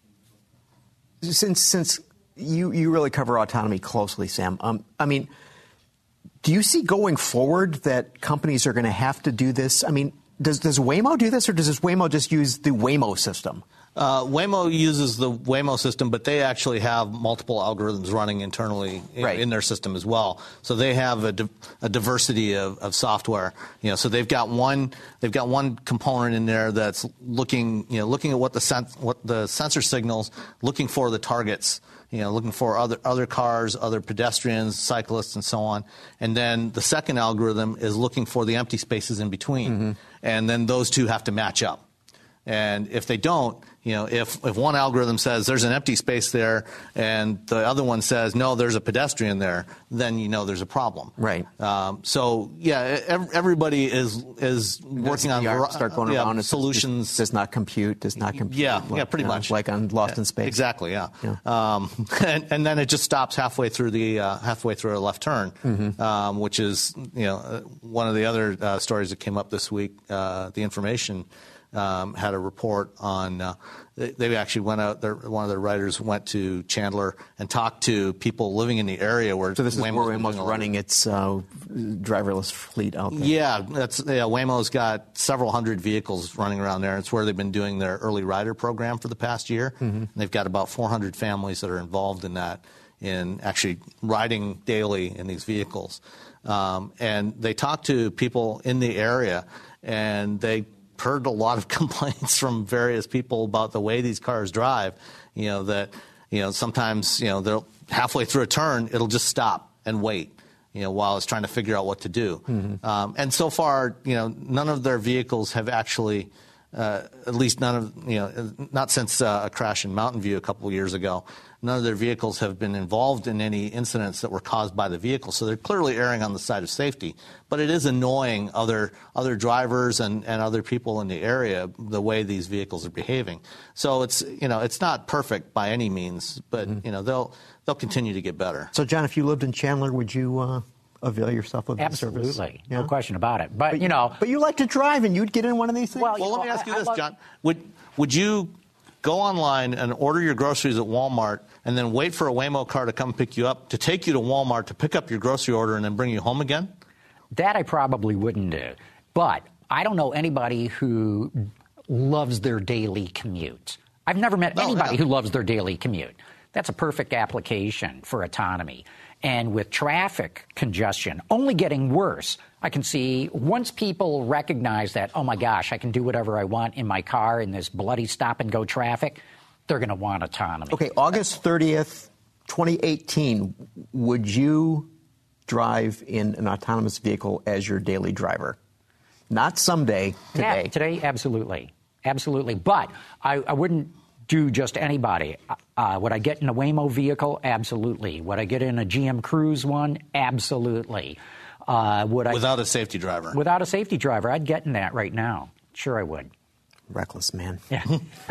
since since you, you really cover autonomy closely, Sam, um, I mean, do you see going forward that companies are going to have to do this? I mean, does, does Waymo do this, or does this Waymo just use the Waymo system? Uh, Waymo uses the Waymo system, but they actually have multiple algorithms running internally in, right. in their system as well. So they have a, di- a diversity of, of software. You know, so they've got one they've got one component in there that's looking you know looking at what the sen- what the sensor signals, looking for the targets. You know, looking for other other cars, other pedestrians, cyclists, and so on. And then the second algorithm is looking for the empty spaces in between. Mm-hmm. And then those two have to match up. And if they don't, you know, if, if one algorithm says there's an empty space there and the other one says, no, there's a pedestrian there, then you know there's a problem. Right. Um, so, yeah, ev- everybody is is working on the start going yeah, around and solutions. Does, does not compute, does not compute. Yeah, like, yeah, pretty you know, much. Like on Lost in Space. Exactly, yeah. yeah. Um, and, and then it just stops halfway through the uh, halfway through a left turn, mm-hmm. um, which is, you know, uh, one of the other uh, stories that came up this week, uh, the information um, had a report on. Uh, they, they actually went out. Their, one of their writers went to Chandler and talked to people living in the area where. So this is Waymo's where Waymo's running its uh, driverless fleet out there. Yeah, that's yeah, Waymo's got several hundred vehicles running around there. It's where they've been doing their early rider program for the past year. Mm-hmm. And they've got about four hundred families that are involved in that, in actually riding daily in these vehicles. Um, and they talked to people in the area, and they heard a lot of complaints from various people about the way these cars drive. You know, that, you know, sometimes, you know, they'll halfway through a turn, it'll just stop and wait, you know, while it's trying to figure out what to do. Mm-hmm. Um, and so far, you know, none of their vehicles have actually, uh, at least none of, you know, not since uh, a crash in Mountain View a couple of years ago, none of their vehicles have been involved in any incidents that were caused by the vehicle. So they're clearly erring on the side of safety. But it is annoying other other drivers and, and other people in the area the way these vehicles are behaving. So it's, you know, it's not perfect by any means, but, mm-hmm. you know, they'll they'll continue to get better. So, John, if you lived in Chandler, would you uh, avail yourself of the service? Absolutely. No yeah. question about it. But, but, you know. But you like to drive, and you'd get in one of these things? Well, well let know, me ask you I, this, I love, John. Would Would you go online and order your groceries at Walmart and then wait for a Waymo car to come pick you up, to take you to Walmart to pick up your grocery order and then bring you home again? That I probably wouldn't do. But I don't know anybody who loves their daily commute. I've never met no, anybody no. who loves their daily commute. That's a perfect application for autonomy. And with traffic congestion only getting worse, I can see once people recognize that, oh, my gosh, I can do whatever I want in my car in this bloody stop-and-go traffic, they're going to want autonomy. Okay, August thirtieth, twenty eighteen, would you drive in an autonomous vehicle as your daily driver? Not someday, today. Yeah, today, absolutely. Absolutely. But I, I wouldn't do just anybody. Uh, would I get in a Waymo vehicle? Absolutely. Would I get in a G M Cruise one? Absolutely. Uh, would I, without a safety driver? Without a safety driver. I'd get in that right now. Sure I would. Reckless, man. Yeah.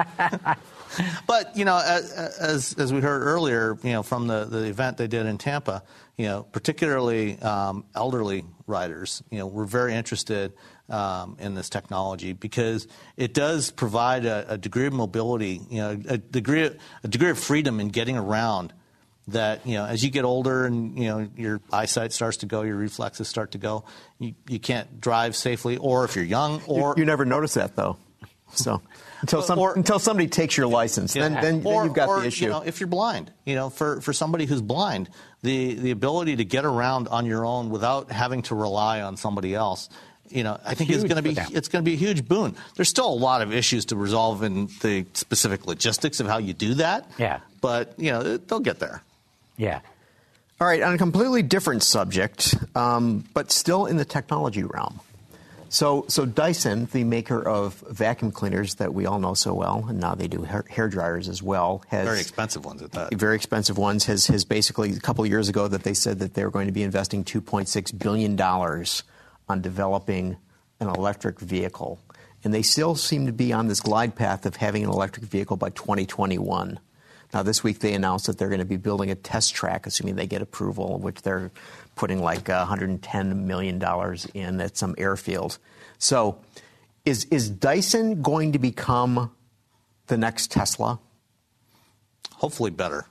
But, you know, as as we heard earlier, you know, from the, the event they did in Tampa, you know, particularly um, elderly riders, you know, were very interested um, in this technology because it does provide a, a degree of mobility, you know, a degree of, a degree of freedom in getting around that, you know, as you get older and, you know, your eyesight starts to go, your reflexes start to go, you, you can't drive safely, or if you're young, or... You, you never notice that, though. So until some, or, until somebody takes your license, yeah. then, then, or, then you've got or, the issue. You know, if you're blind, you know, for, for somebody who's blind, the, the ability to get around on your own without having to rely on somebody else, you know, I think it's going to be it's going to be a huge boon. There's still a lot of issues to resolve in the specific logistics of how you do that. Yeah. But, you know, they'll get there. Yeah. All right, on a completely different subject, um, but still in the technology realm. So, so Dyson, the maker of vacuum cleaners that we all know so well, and now they do hair, hair dryers as well, has very expensive ones at that. Very expensive ones has has basically a couple of years ago that they said that they were going to be investing two point six billion dollars on developing an electric vehicle, and they still seem to be on this glide path of having an electric vehicle by twenty twenty-one. Now, this week they announced that they're going to be building a test track, assuming they get approval, which they're putting like one hundred ten million dollars in at some airfield. So is is Dyson going to become the next Tesla? Hopefully better.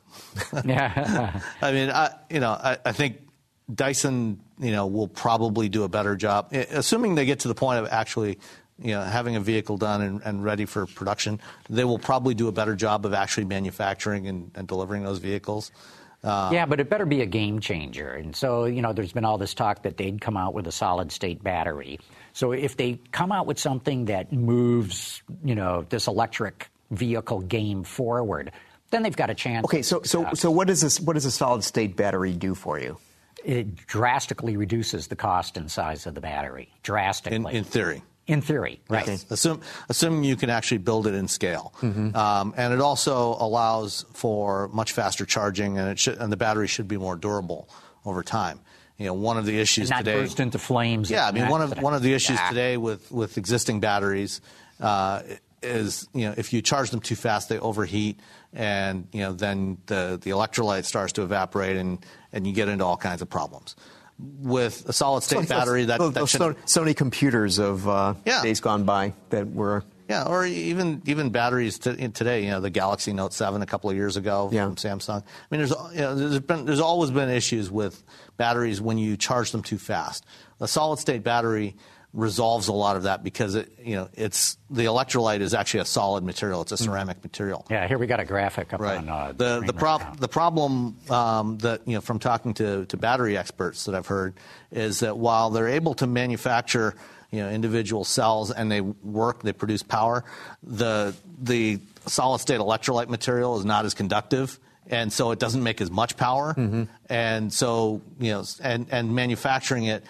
Yeah. I mean, I, you know, I, I think Dyson, you know, will probably do a better job, assuming they get to the point of actually, you know, having a vehicle done and, and ready for production. They will probably do a better job of actually manufacturing and, and delivering those vehicles. Uh, yeah, but it better be a game changer. And so, you know, there's been all this talk that they'd come out with a solid-state battery. So if they come out with something that moves, you know, this electric vehicle game forward, then they've got a chance. Okay, so so uh, so what does this? What does a solid-state battery do for you? It drastically reduces the cost and size of the battery. Drastically. In, in theory. In theory, right. Yes. Assume, assuming you can actually build it in scale. Mm-hmm. Um, and it also allows for much faster charging, and, it should, and the battery should be more durable over time. You know, one of the issues and not today... burst into flames. Yeah, I mean, one of, one of the issues yeah. today with, with existing batteries uh, is, you know, if you charge them too fast, they overheat, and, you know, then the, the electrolyte starts to evaporate, and, and you get into all kinds of problems. With a solid-state so, battery, that, those, that those should... Sony computers of uh, yeah. days gone by that were Yeah, or even even batteries to, today. You know, the Galaxy Note seven a couple of years ago yeah. from Samsung. I mean, there's you know, there's been there's always been issues with batteries when you charge them too fast. A solid state battery resolves a lot of that because it you know it's the electrolyte is actually a solid material. It's a ceramic material. Yeah, here we got a graphic up right. on uh, the the, prob- right the problem um, that you know from talking to to battery experts that I've heard is that while they're able to manufacture you know, individual cells, and they work, they produce power. The the solid state electrolyte material is not as conductive, and so it doesn't make as much power. Mm-hmm. And so, you know, and, and manufacturing it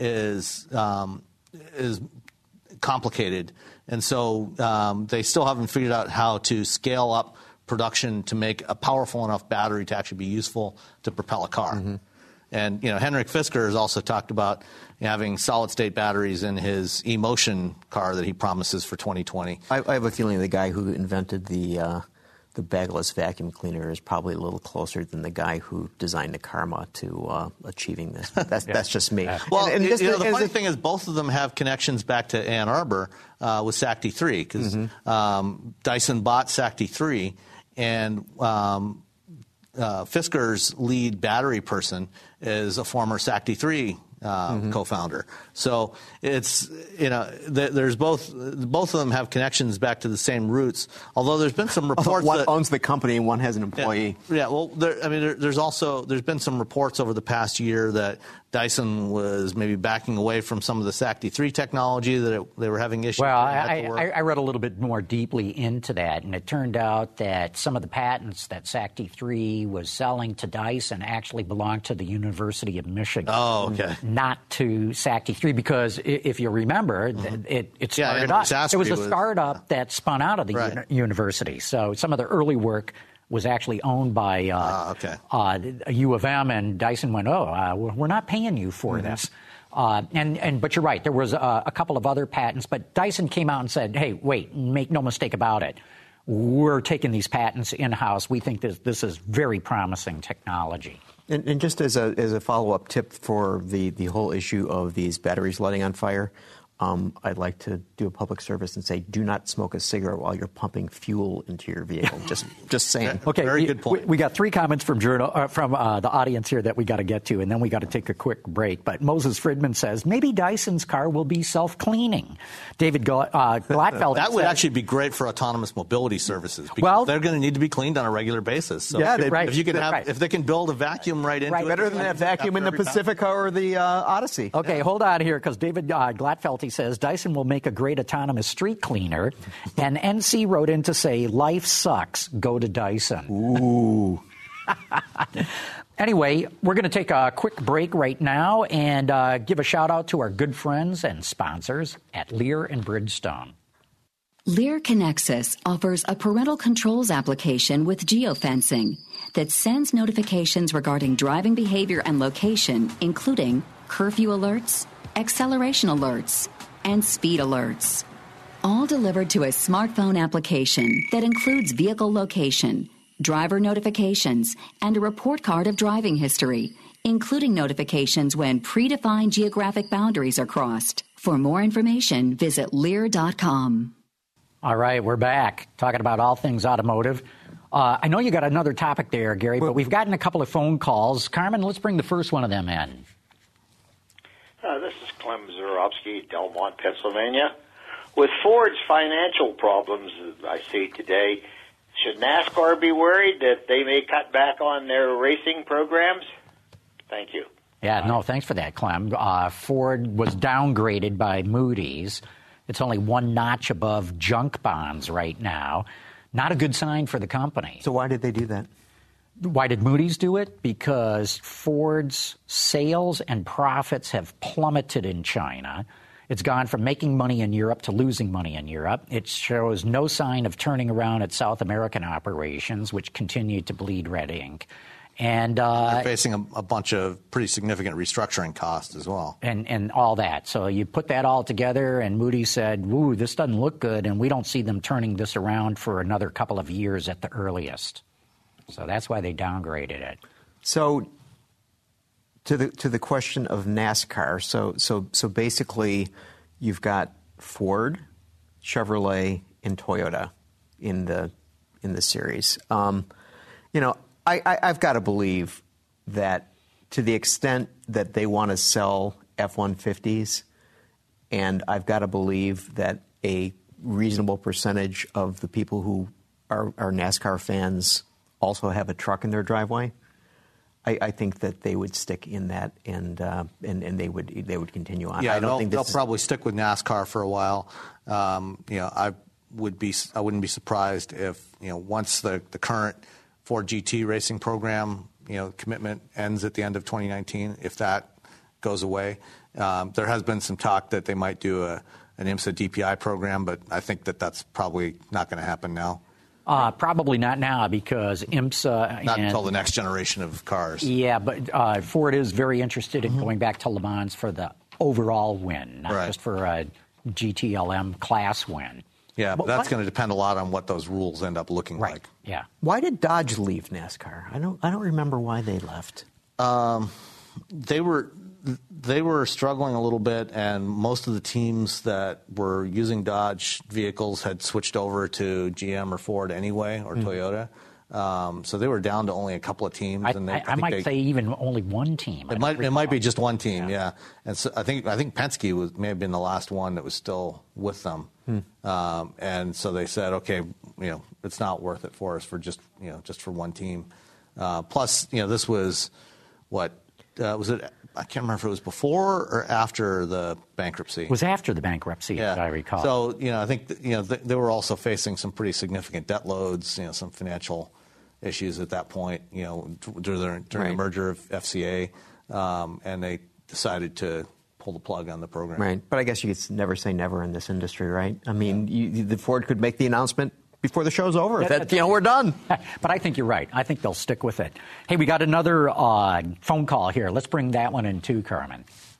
is um, is complicated, and so um, they still haven't figured out how to scale up production to make a powerful enough battery to actually be useful to propel a car. Mm-hmm. And, you know, Henrik Fisker has also talked about having solid-state batteries in his eMotion car that he promises for twenty twenty. I, I have a feeling the guy who invented the uh, the bagless vacuum cleaner is probably a little closer than the guy who designed the Karma to uh, achieving this. But that's, yeah. that's just me. Yeah. Well, and, and this, you know, the funny it, thing is both of them have connections back to Ann Arbor uh, with S A C T three, because mm-hmm. um, Dyson bought S A C T three, and um, uh, Fisker's lead battery person is a former S A C T three uh, mm-hmm. co-founder. So it's, you know, th- there's both, both of them have connections back to the same roots, although there's been some reports one that, owns the company and one has an employee. Yeah, yeah well, there, I mean, there, there's also, there's been some reports over the past year that Dyson was maybe backing away from some of the S A C T three technology, that it, they were having issues. Well, I, I, I read a little bit more deeply into that, and it turned out that some of the patents that S A C T three was selling to Dyson actually belonged to the University of Michigan. Oh, okay. Not to S A C T three, because if you remember, mm-hmm. it, it started yeah, up. It was a was, startup uh, that spun out of the right. uni- university. So some of the early work was actually owned by uh, ah, okay. uh, U of M, and Dyson went, oh, uh, we're not paying you for mm-hmm. this. Uh, and, and but you're right, there was uh, a couple of other patents, but Dyson came out and said, hey, wait, make no mistake about it. We're taking these patents in-house. We think this, this is very promising technology. And, and just as a, as a follow-up tip for the, the whole issue of these batteries lighting on fire, Um, I'd like to do a public service and say, do not smoke a cigarette while you're pumping fuel into your vehicle. Just, just saying. Okay, very we, good point. We, we got three comments from journal uh, from uh, the audience here that we got to get to, and then we got to take a quick break. But Moses Fridman says maybe Dyson's car will be self-cleaning. David Gl- uh, Glatfelter that would says, actually be great for autonomous mobility services, because well, they're going to need to be cleaned on a regular basis. So yeah, if, right. if you can have, right. if they can build a vacuum right into right. it, better than that vacuum in the Pacifica time. Or the uh, Odyssey. Okay, yeah. hold on here, because David uh, Glatfelter says Dyson will make a great autonomous street cleaner, and N C wrote in to say, life sucks, go to Dyson. Ooh. Anyway, we're going to take a quick break right now and uh, give a shout out to our good friends and sponsors at Lear and Bridgestone. Lear Connexus offers a parental controls application with geofencing that sends notifications regarding driving behavior and location, including curfew alerts, acceleration alerts, and speed alerts, all delivered to a smartphone application that includes vehicle location, driver notifications, and a report card of driving history, including notifications when predefined geographic boundaries are crossed. For more information, visit Lear dot com. All right, we're back talking about all things automotive. Uh, I know you got another topic there, Gary, but we've gotten a couple of phone calls. Carmen, let's bring the first one of them in. Uh, this is Clem Zurovsky, Delmont, Pennsylvania. With Ford's financial problems, I see today, should NASCAR be worried that they may cut back on their racing programs? Thank you. Yeah, no, thanks for that, Clem. Uh, Ford was downgraded by Moody's. It's only one notch above junk bonds right now. Not a good sign for the company. So why did they do that? Why did Moody's do it? Because Ford's sales and profits have plummeted in China. It's gone from making money in Europe to losing money in Europe. It shows no sign of turning around its South American operations, which continue to bleed red ink. And uh, they're facing a, a bunch of pretty significant restructuring costs as well. And, and all that. So you put that all together, and Moody's said, woo, this doesn't look good, and we don't see them turning this around for another couple of years at the earliest. So that's why they downgraded it. So to the to the question of NASCAR, so so so basically you've got Ford, Chevrolet, and Toyota in the in the series. Um, you know, I, I, I've got to believe that to the extent that they want to sell F one fifties, and I've got to believe that a reasonable percentage of the people who are, are NASCAR fans also have a truck in their driveway, I, I think that they would stick in that, and uh, and, and they would they would continue on. Yeah, I don't they'll, think they'll this probably stick with NASCAR for a while. Um, you know, I would be I wouldn't be surprised if you know once the, the current Ford G T racing program you know commitment ends at the end of twenty nineteen, if that goes away. Um, there has been some talk that they might do a an IMSA D P I program, but I think that that's probably not going to happen now. Uh, probably not now because IMSA... Not and, until the next generation of cars. Yeah, but uh, Ford is very interested in mm-hmm. going back to Le Mans for the overall win, not right. just for a G T L M class win. Yeah, but, but that's going to depend a lot on what those rules end up looking right. like. Yeah. Why did Dodge leave NASCAR? I don't. I don't remember why they left. Um, they were they were struggling a little bit, and most of the teams that were using Dodge vehicles had switched over to G M or Ford anyway, or mm. Toyota. Um, so they were down to only a couple of teams. I, and they, I, I, I might they, say even only one team. It might. It might be just one team. Yeah. yeah. And so I think I think Penske was may have been the last one that was still with them. Hmm. Um, and so they said, okay, you know, it's not worth it for us for just you know just for one team. Uh, plus, you know, this was what uh, was it? I can't remember if it was before or after the bankruptcy. It was after the bankruptcy, yeah. as I recall. So, you know, I think, you know, th- they were also facing some pretty significant debt loads, you know, some financial issues at that point, you know, during, during right. the merger of F C A, um, and they decided to pull the plug on the program. Right. But I guess you could never say never in this industry, right? I mean, you, the Ford could make the announcement before the show's over. That, that, you know, we're done. But I think you're right. I think they'll stick with it. Hey, we got another uh, phone call here. Let's bring that one in too, Carmen.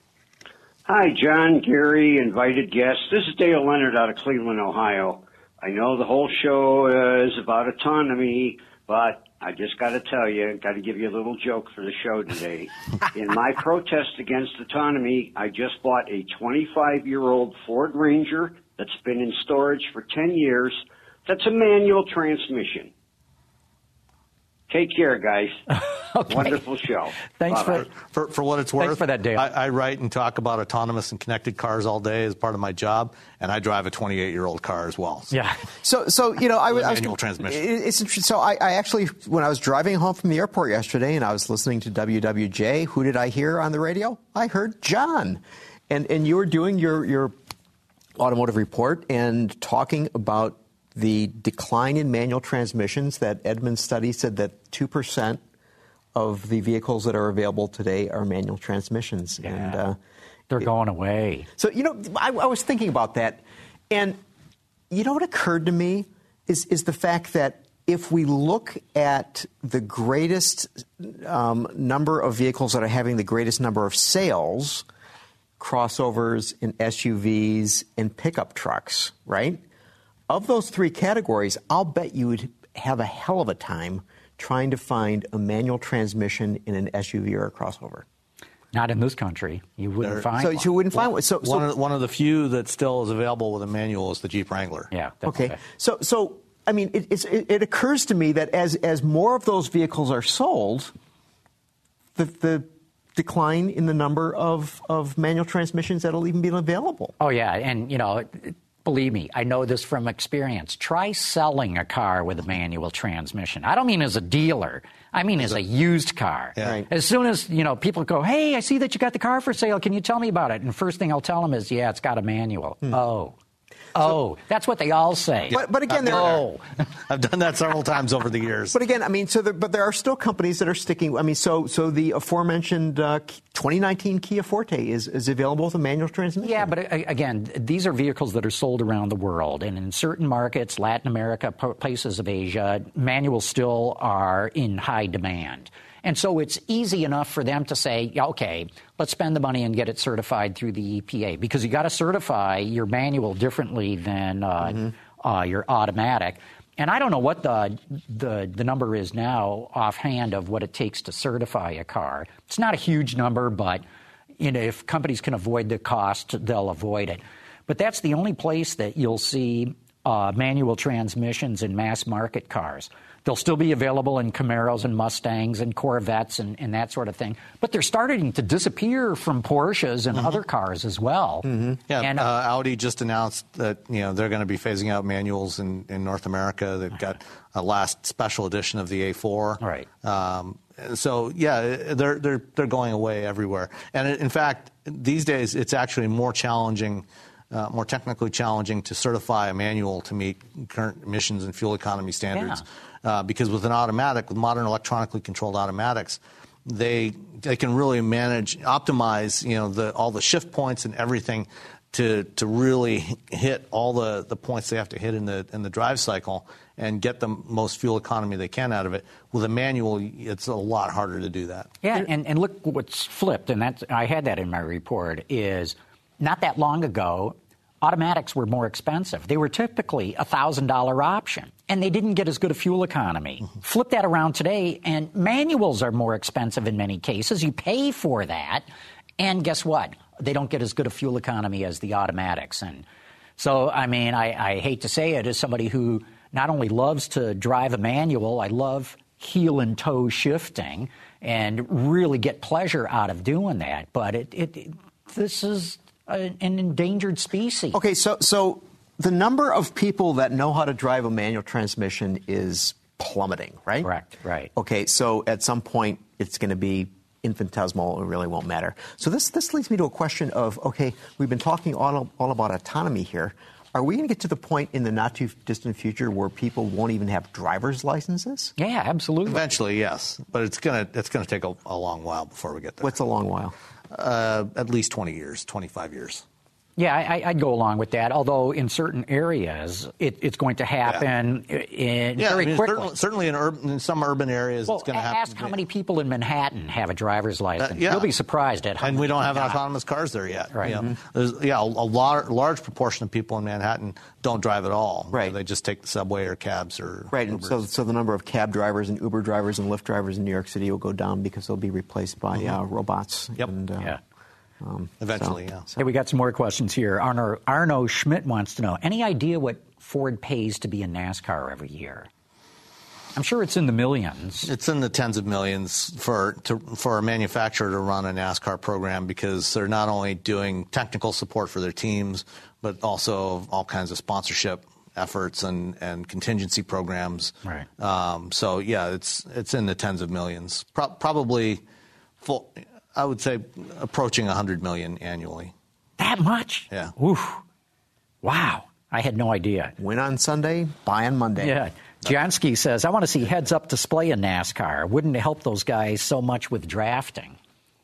Hi, John, Gary, invited guests. This is Dale Leonard out of Cleveland, Ohio. I know the whole show uh, is about autonomy, but I just got to tell you, got to give you a little joke for the show today. In my protest against autonomy, I just bought a twenty-five-year-old Ford Ranger that's been in storage for ten years. That's a manual transmission. Take care, guys. Okay. Wonderful show. Thanks Bye-bye. for, for for what it's worth. Thanks for that, Dale. I, I write and talk about autonomous and connected cars all day as part of my job, and I drive a twenty-eight-year-old car as well. So. Yeah. So, so you know, I was manual I was, transmission. It's interesting. So, I, I actually, when I was driving home from the airport yesterday, and I was listening to W W J, who did I hear on the radio? I heard John, and and you were doing your your automotive report and talking about the decline in manual transmissions. That Edmunds study said that two percent of the vehicles that are available today are manual transmissions. Yeah. And uh, they're going away. So, you know, I, I was thinking about that. And, you know, what occurred to me is, is the fact that if we look at the greatest um, number of vehicles that are having the greatest number of sales, crossovers and S U Vs and pickup trucks, right? Of those three categories, I'll bet you would have a hell of a time trying to find a manual transmission in an S U V or a crossover. Not in this country. You wouldn't There, find so one. you wouldn't find one. So, one, so, of, one of the few that still is available with a manual is the Jeep Wrangler. Yeah. That's okay. okay. So, so I mean, it, it's, it, it occurs to me that as as more of those vehicles are sold, the the decline in the number of, of manual transmissions that'll even be available. Oh, yeah. And, you know, believe me, I know this from experience. Try selling a car with a manual transmission. I don't mean as a dealer. I mean as a used car. Yeah. Right. As soon as, you know, people go, hey, I see that you got the car for sale. Can you tell me about it? And first thing I'll tell them is, yeah, it's got a manual. Hmm. Oh. Oh, so, that's what they all say. But, but again, there oh. I've done that several times over the years. But again, I mean, so there, but there are still companies that are sticking. I mean, so so the aforementioned uh, twenty nineteen Kia Forte is, is available with a manual transmission. Yeah, but uh, again, these are vehicles that are sold around the world, and in certain markets, Latin America, places of Asia, manuals still are in high demand. And so it's easy enough for them to say, yeah, okay, let's spend the money and get it certified through the E P A, because you got to certify your manual differently than uh, mm-hmm. uh, your automatic. And I don't know what the, the the number is now offhand of what it takes to certify a car. It's not a huge number, but you know, if companies can avoid the cost, they'll avoid it. But that's the only place that you'll see uh, manual transmissions in mass market cars. They'll still be available in Camaros and Mustangs and Corvettes and, and that sort of thing. But they're starting to disappear from Porsches and mm-hmm. other cars as well. Mm-hmm. Yeah, and, uh, Audi just announced that you know they're going to be phasing out manuals in, in North America. They've got a last special edition of the A four. Right. Um, so yeah, they're they're they're going away everywhere. And in fact, these days it's actually more challenging. Uh, more technically challenging to certify a manual to meet current emissions and fuel economy standards, yeah. uh, because with an automatic, with modern electronically controlled automatics, they they can really manage, optimize, you know, the all the shift points and everything to to really hit all the, the points they have to hit in the in the drive cycle and get the most fuel economy they can out of it. With a manual, it's a lot harder to do that. Yeah, and, and look what's flipped, and that's, I had that in my report, is not that long ago, automatics were more expensive. They were typically a one thousand dollars option, and they didn't get as good a fuel economy. Mm-hmm. Flip that around today, and manuals are more expensive in many cases. You pay for that, and guess what? They don't get as good a fuel economy as the automatics. And so, I mean, I, I hate to say it, as somebody who not only loves to drive a manual, I love heel and toe shifting and really get pleasure out of doing that. But it, it, it this is an endangered species. Okay, so so the number of people that know how to drive a manual transmission is plummeting, right? Correct, right. Okay, so at some point it's going to be infinitesimal. It really won't matter. So this this leads me to a question of, okay, we've been talking all, all about autonomy here. Are we going to get to the point in the not-too-distant future where people won't even have driver's licenses? Yeah, absolutely. Eventually, yes. But it's going to it's going to take a, a long while before we get there. What's a long while? Uh, at least twenty years, twenty-five years. Yeah, I, I'd go along with that, although in certain areas it, it's going to happen yeah. in yeah, very I mean, quickly. Certainly, certainly in, urban, in some urban areas well, it's going to happen. Ask how many people in Manhattan have a driver's license. Uh, yeah. You'll be surprised at how And many we don't have got. autonomous cars there yet. Right. You know, mm-hmm. There's, yeah, a, a lar- large proportion of people in Manhattan don't drive at all. Right. They just take the subway or cabs or Right, and so, so the number of cab drivers and Uber drivers and Lyft drivers in New York City will go down because they'll be replaced by mm-hmm. uh, robots. Yep. And, uh, yeah. Um, Eventually, so, yeah. Hey, we got some more questions here. Arno, Arno Schmidt wants to know, any idea what Ford pays to be in NASCAR every year? I'm sure it's in the millions. It's in the tens of millions for to, for a manufacturer to run a NASCAR program, because they're not only doing technical support for their teams, but also all kinds of sponsorship efforts and, and contingency programs. Right. Um, so, yeah, it's it's in the tens of millions. Pro- probably full... I would say approaching one hundred million dollars annually. That much? Yeah. Oof. Wow. I had no idea. Win on Sunday, buy on Monday. Yeah. Jansky says, I want to see heads-up display in NASCAR. Wouldn't it help those guys so much with drafting?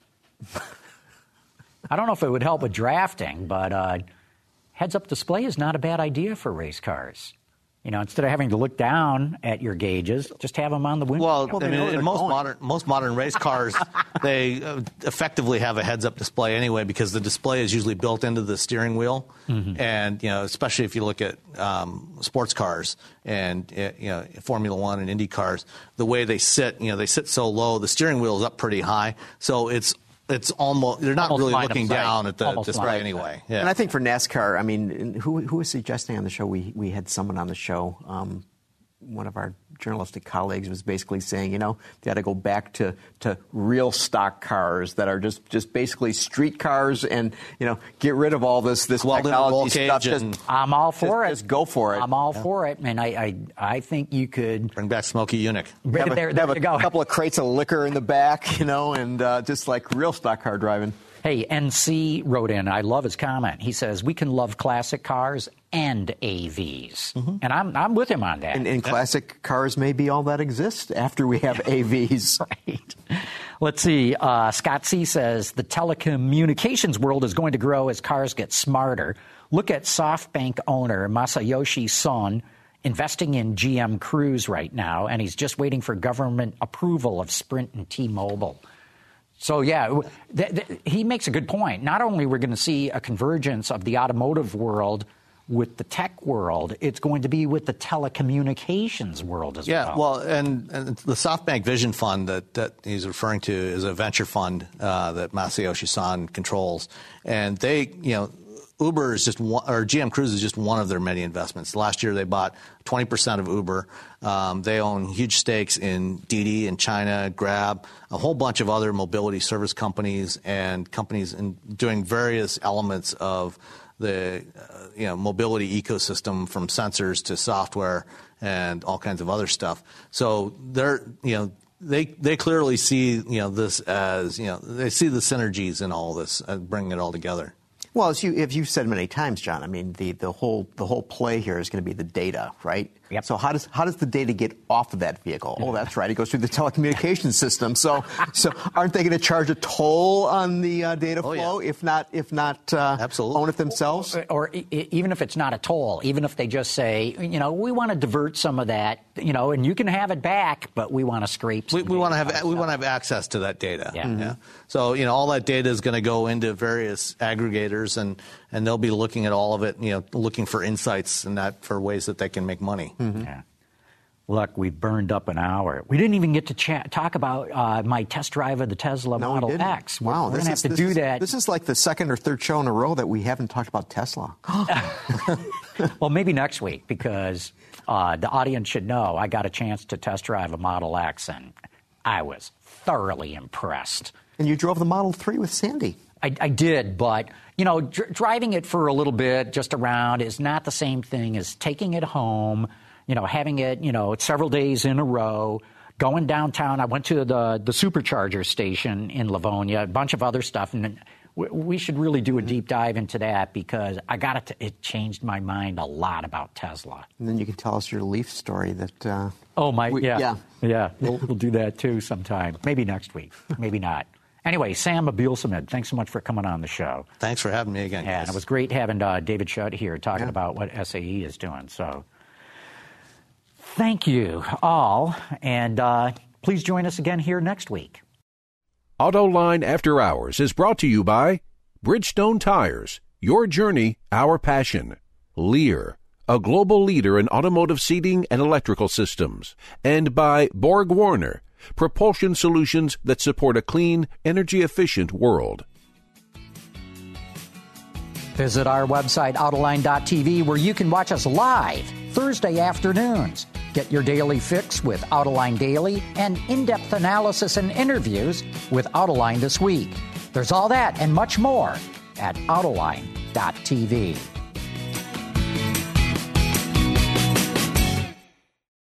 I don't know if it would help with drafting, but uh, heads-up display is not a bad idea for race cars. You know, instead of having to look down at your gauges, just have them on the window. Well, well I mean, in most going. modern most modern race cars, they uh, effectively have a heads-up display anyway, because the display is usually built into the steering wheel, mm-hmm. and you know, especially if you look at um, sports cars and uh, you know, Formula One and Indy cars, the way they sit, you know, they sit so low, the steering wheel is up pretty high, so it's. It's almost, they're not almost really looking down at the almost display anyway. Yeah. And I think for NASCAR, I mean, who who was suggesting on the show? We we had someone on the show. Um, one of our journalistic colleagues was basically saying, you know, they got to go back to, to real stock cars that are just, just basically street cars, and you know, get rid of all this this Welded technology stuff. And, just, I'm all for just, it. Just go for it. I'm all yeah. for it, and I, I I think you could bring back Smokey Yunick. Right have a, there, there have you a go. couple of crates of liquor in the back, you know, and uh, just like real stock car driving. Hey, N C wrote in, I love his comment. He says, we can love classic cars and A Vs. Mm-hmm. And I'm I'm with him on that. And, and classic cars may be all that exists after we have A Vs. Right. Let's see. Uh, Scott C. says, the telecommunications world is going to grow as cars get smarter. Look at SoftBank owner Masayoshi Son investing in G M Cruise right now, and he's just waiting for government approval of Sprint and T-Mobile. So, yeah, th- th- he makes a good point. Not only are we going to see a convergence of the automotive world with the tech world, it's going to be with the telecommunications world as yeah, well. Yeah, well, and, and the SoftBank Vision Fund that, that he's referring to is a venture fund uh, that Masayoshi Son controls. And they, you know, Uber is just one, or G M Cruise is just one of their many investments. Last year they bought twenty percent of Uber. Um, they own huge stakes in Didi in China, Grab, a whole bunch of other mobility service companies and companies in doing various elements of the uh, you know mobility ecosystem, from sensors to software and all kinds of other stuff. So they're you know they they clearly see you know this as you know they see the synergies in all this, uh, bringing it all together. Well, as you, if you've said many times, John, I mean, the, the whole the whole play here is going to be the data, right? Yep. So how does how does the data get off of that vehicle? Oh, that's right. It goes through the telecommunications system. So so aren't they going to charge a toll on the uh, data oh, flow? Yeah. If not, if not, uh, Absolutely. own it themselves? Or, or e- even if it's not a toll, even if they just say, you know, we want to divert some of that, you know, and you can have it back, but we want to scrape. Some We, we want to have ourselves. we want to have access to that data. Yeah. Mm-hmm. yeah. So you know all that data is going to go into various aggregators, and, and they'll be looking at all of it. You know, looking for insights and that for ways that they can make money. Mm-hmm. Yeah. Look, we burned up an hour. We didn't even get to chat, talk about uh, my test drive of the Tesla No, we Model didn't. X. Wow, We're going this to have is- to this do is- that. This is like the second or third show in a row that we haven't talked about Tesla. Well, maybe next week, because uh, the audience should know I got a chance to test drive a Model X, and I was thoroughly impressed. And you drove the Model three with Sandy. I, I did, but, you know, dr- driving it for a little bit just around is not the same thing as taking it home, you know, having it, you know, several days in a row, going downtown. I went to the, the supercharger station in Livonia, a bunch of other stuff, and we, we should really do a deep dive into that, because I got it, to, it changed my mind a lot about Tesla. And then you can tell us your Leaf story that... Uh, Oh, my, we, yeah. Yeah. Yeah, we'll, we'll do that, too, sometime. Maybe next week. Maybe not. Anyway, Sam Abilsamid, thanks so much for coming on the show. Thanks for having me again, Yeah, guys. and it was great having uh, David Shutt here talking Yeah. about what S A E is doing. So thank you all, and uh, please join us again here next week. AutoLine After Hours is brought to you by Bridgestone Tires, your journey, our passion. Lear, a global leader in automotive seating and electrical systems. And by Borg Warner, propulsion solutions that support a clean, energy-efficient world. Visit our website, Autoline dot T V, where you can watch us live Thursday afternoons. Get your daily fix with Autoline Daily and in-depth analysis and interviews with Autoline This Week. There's all that and much more at Autoline dot T V.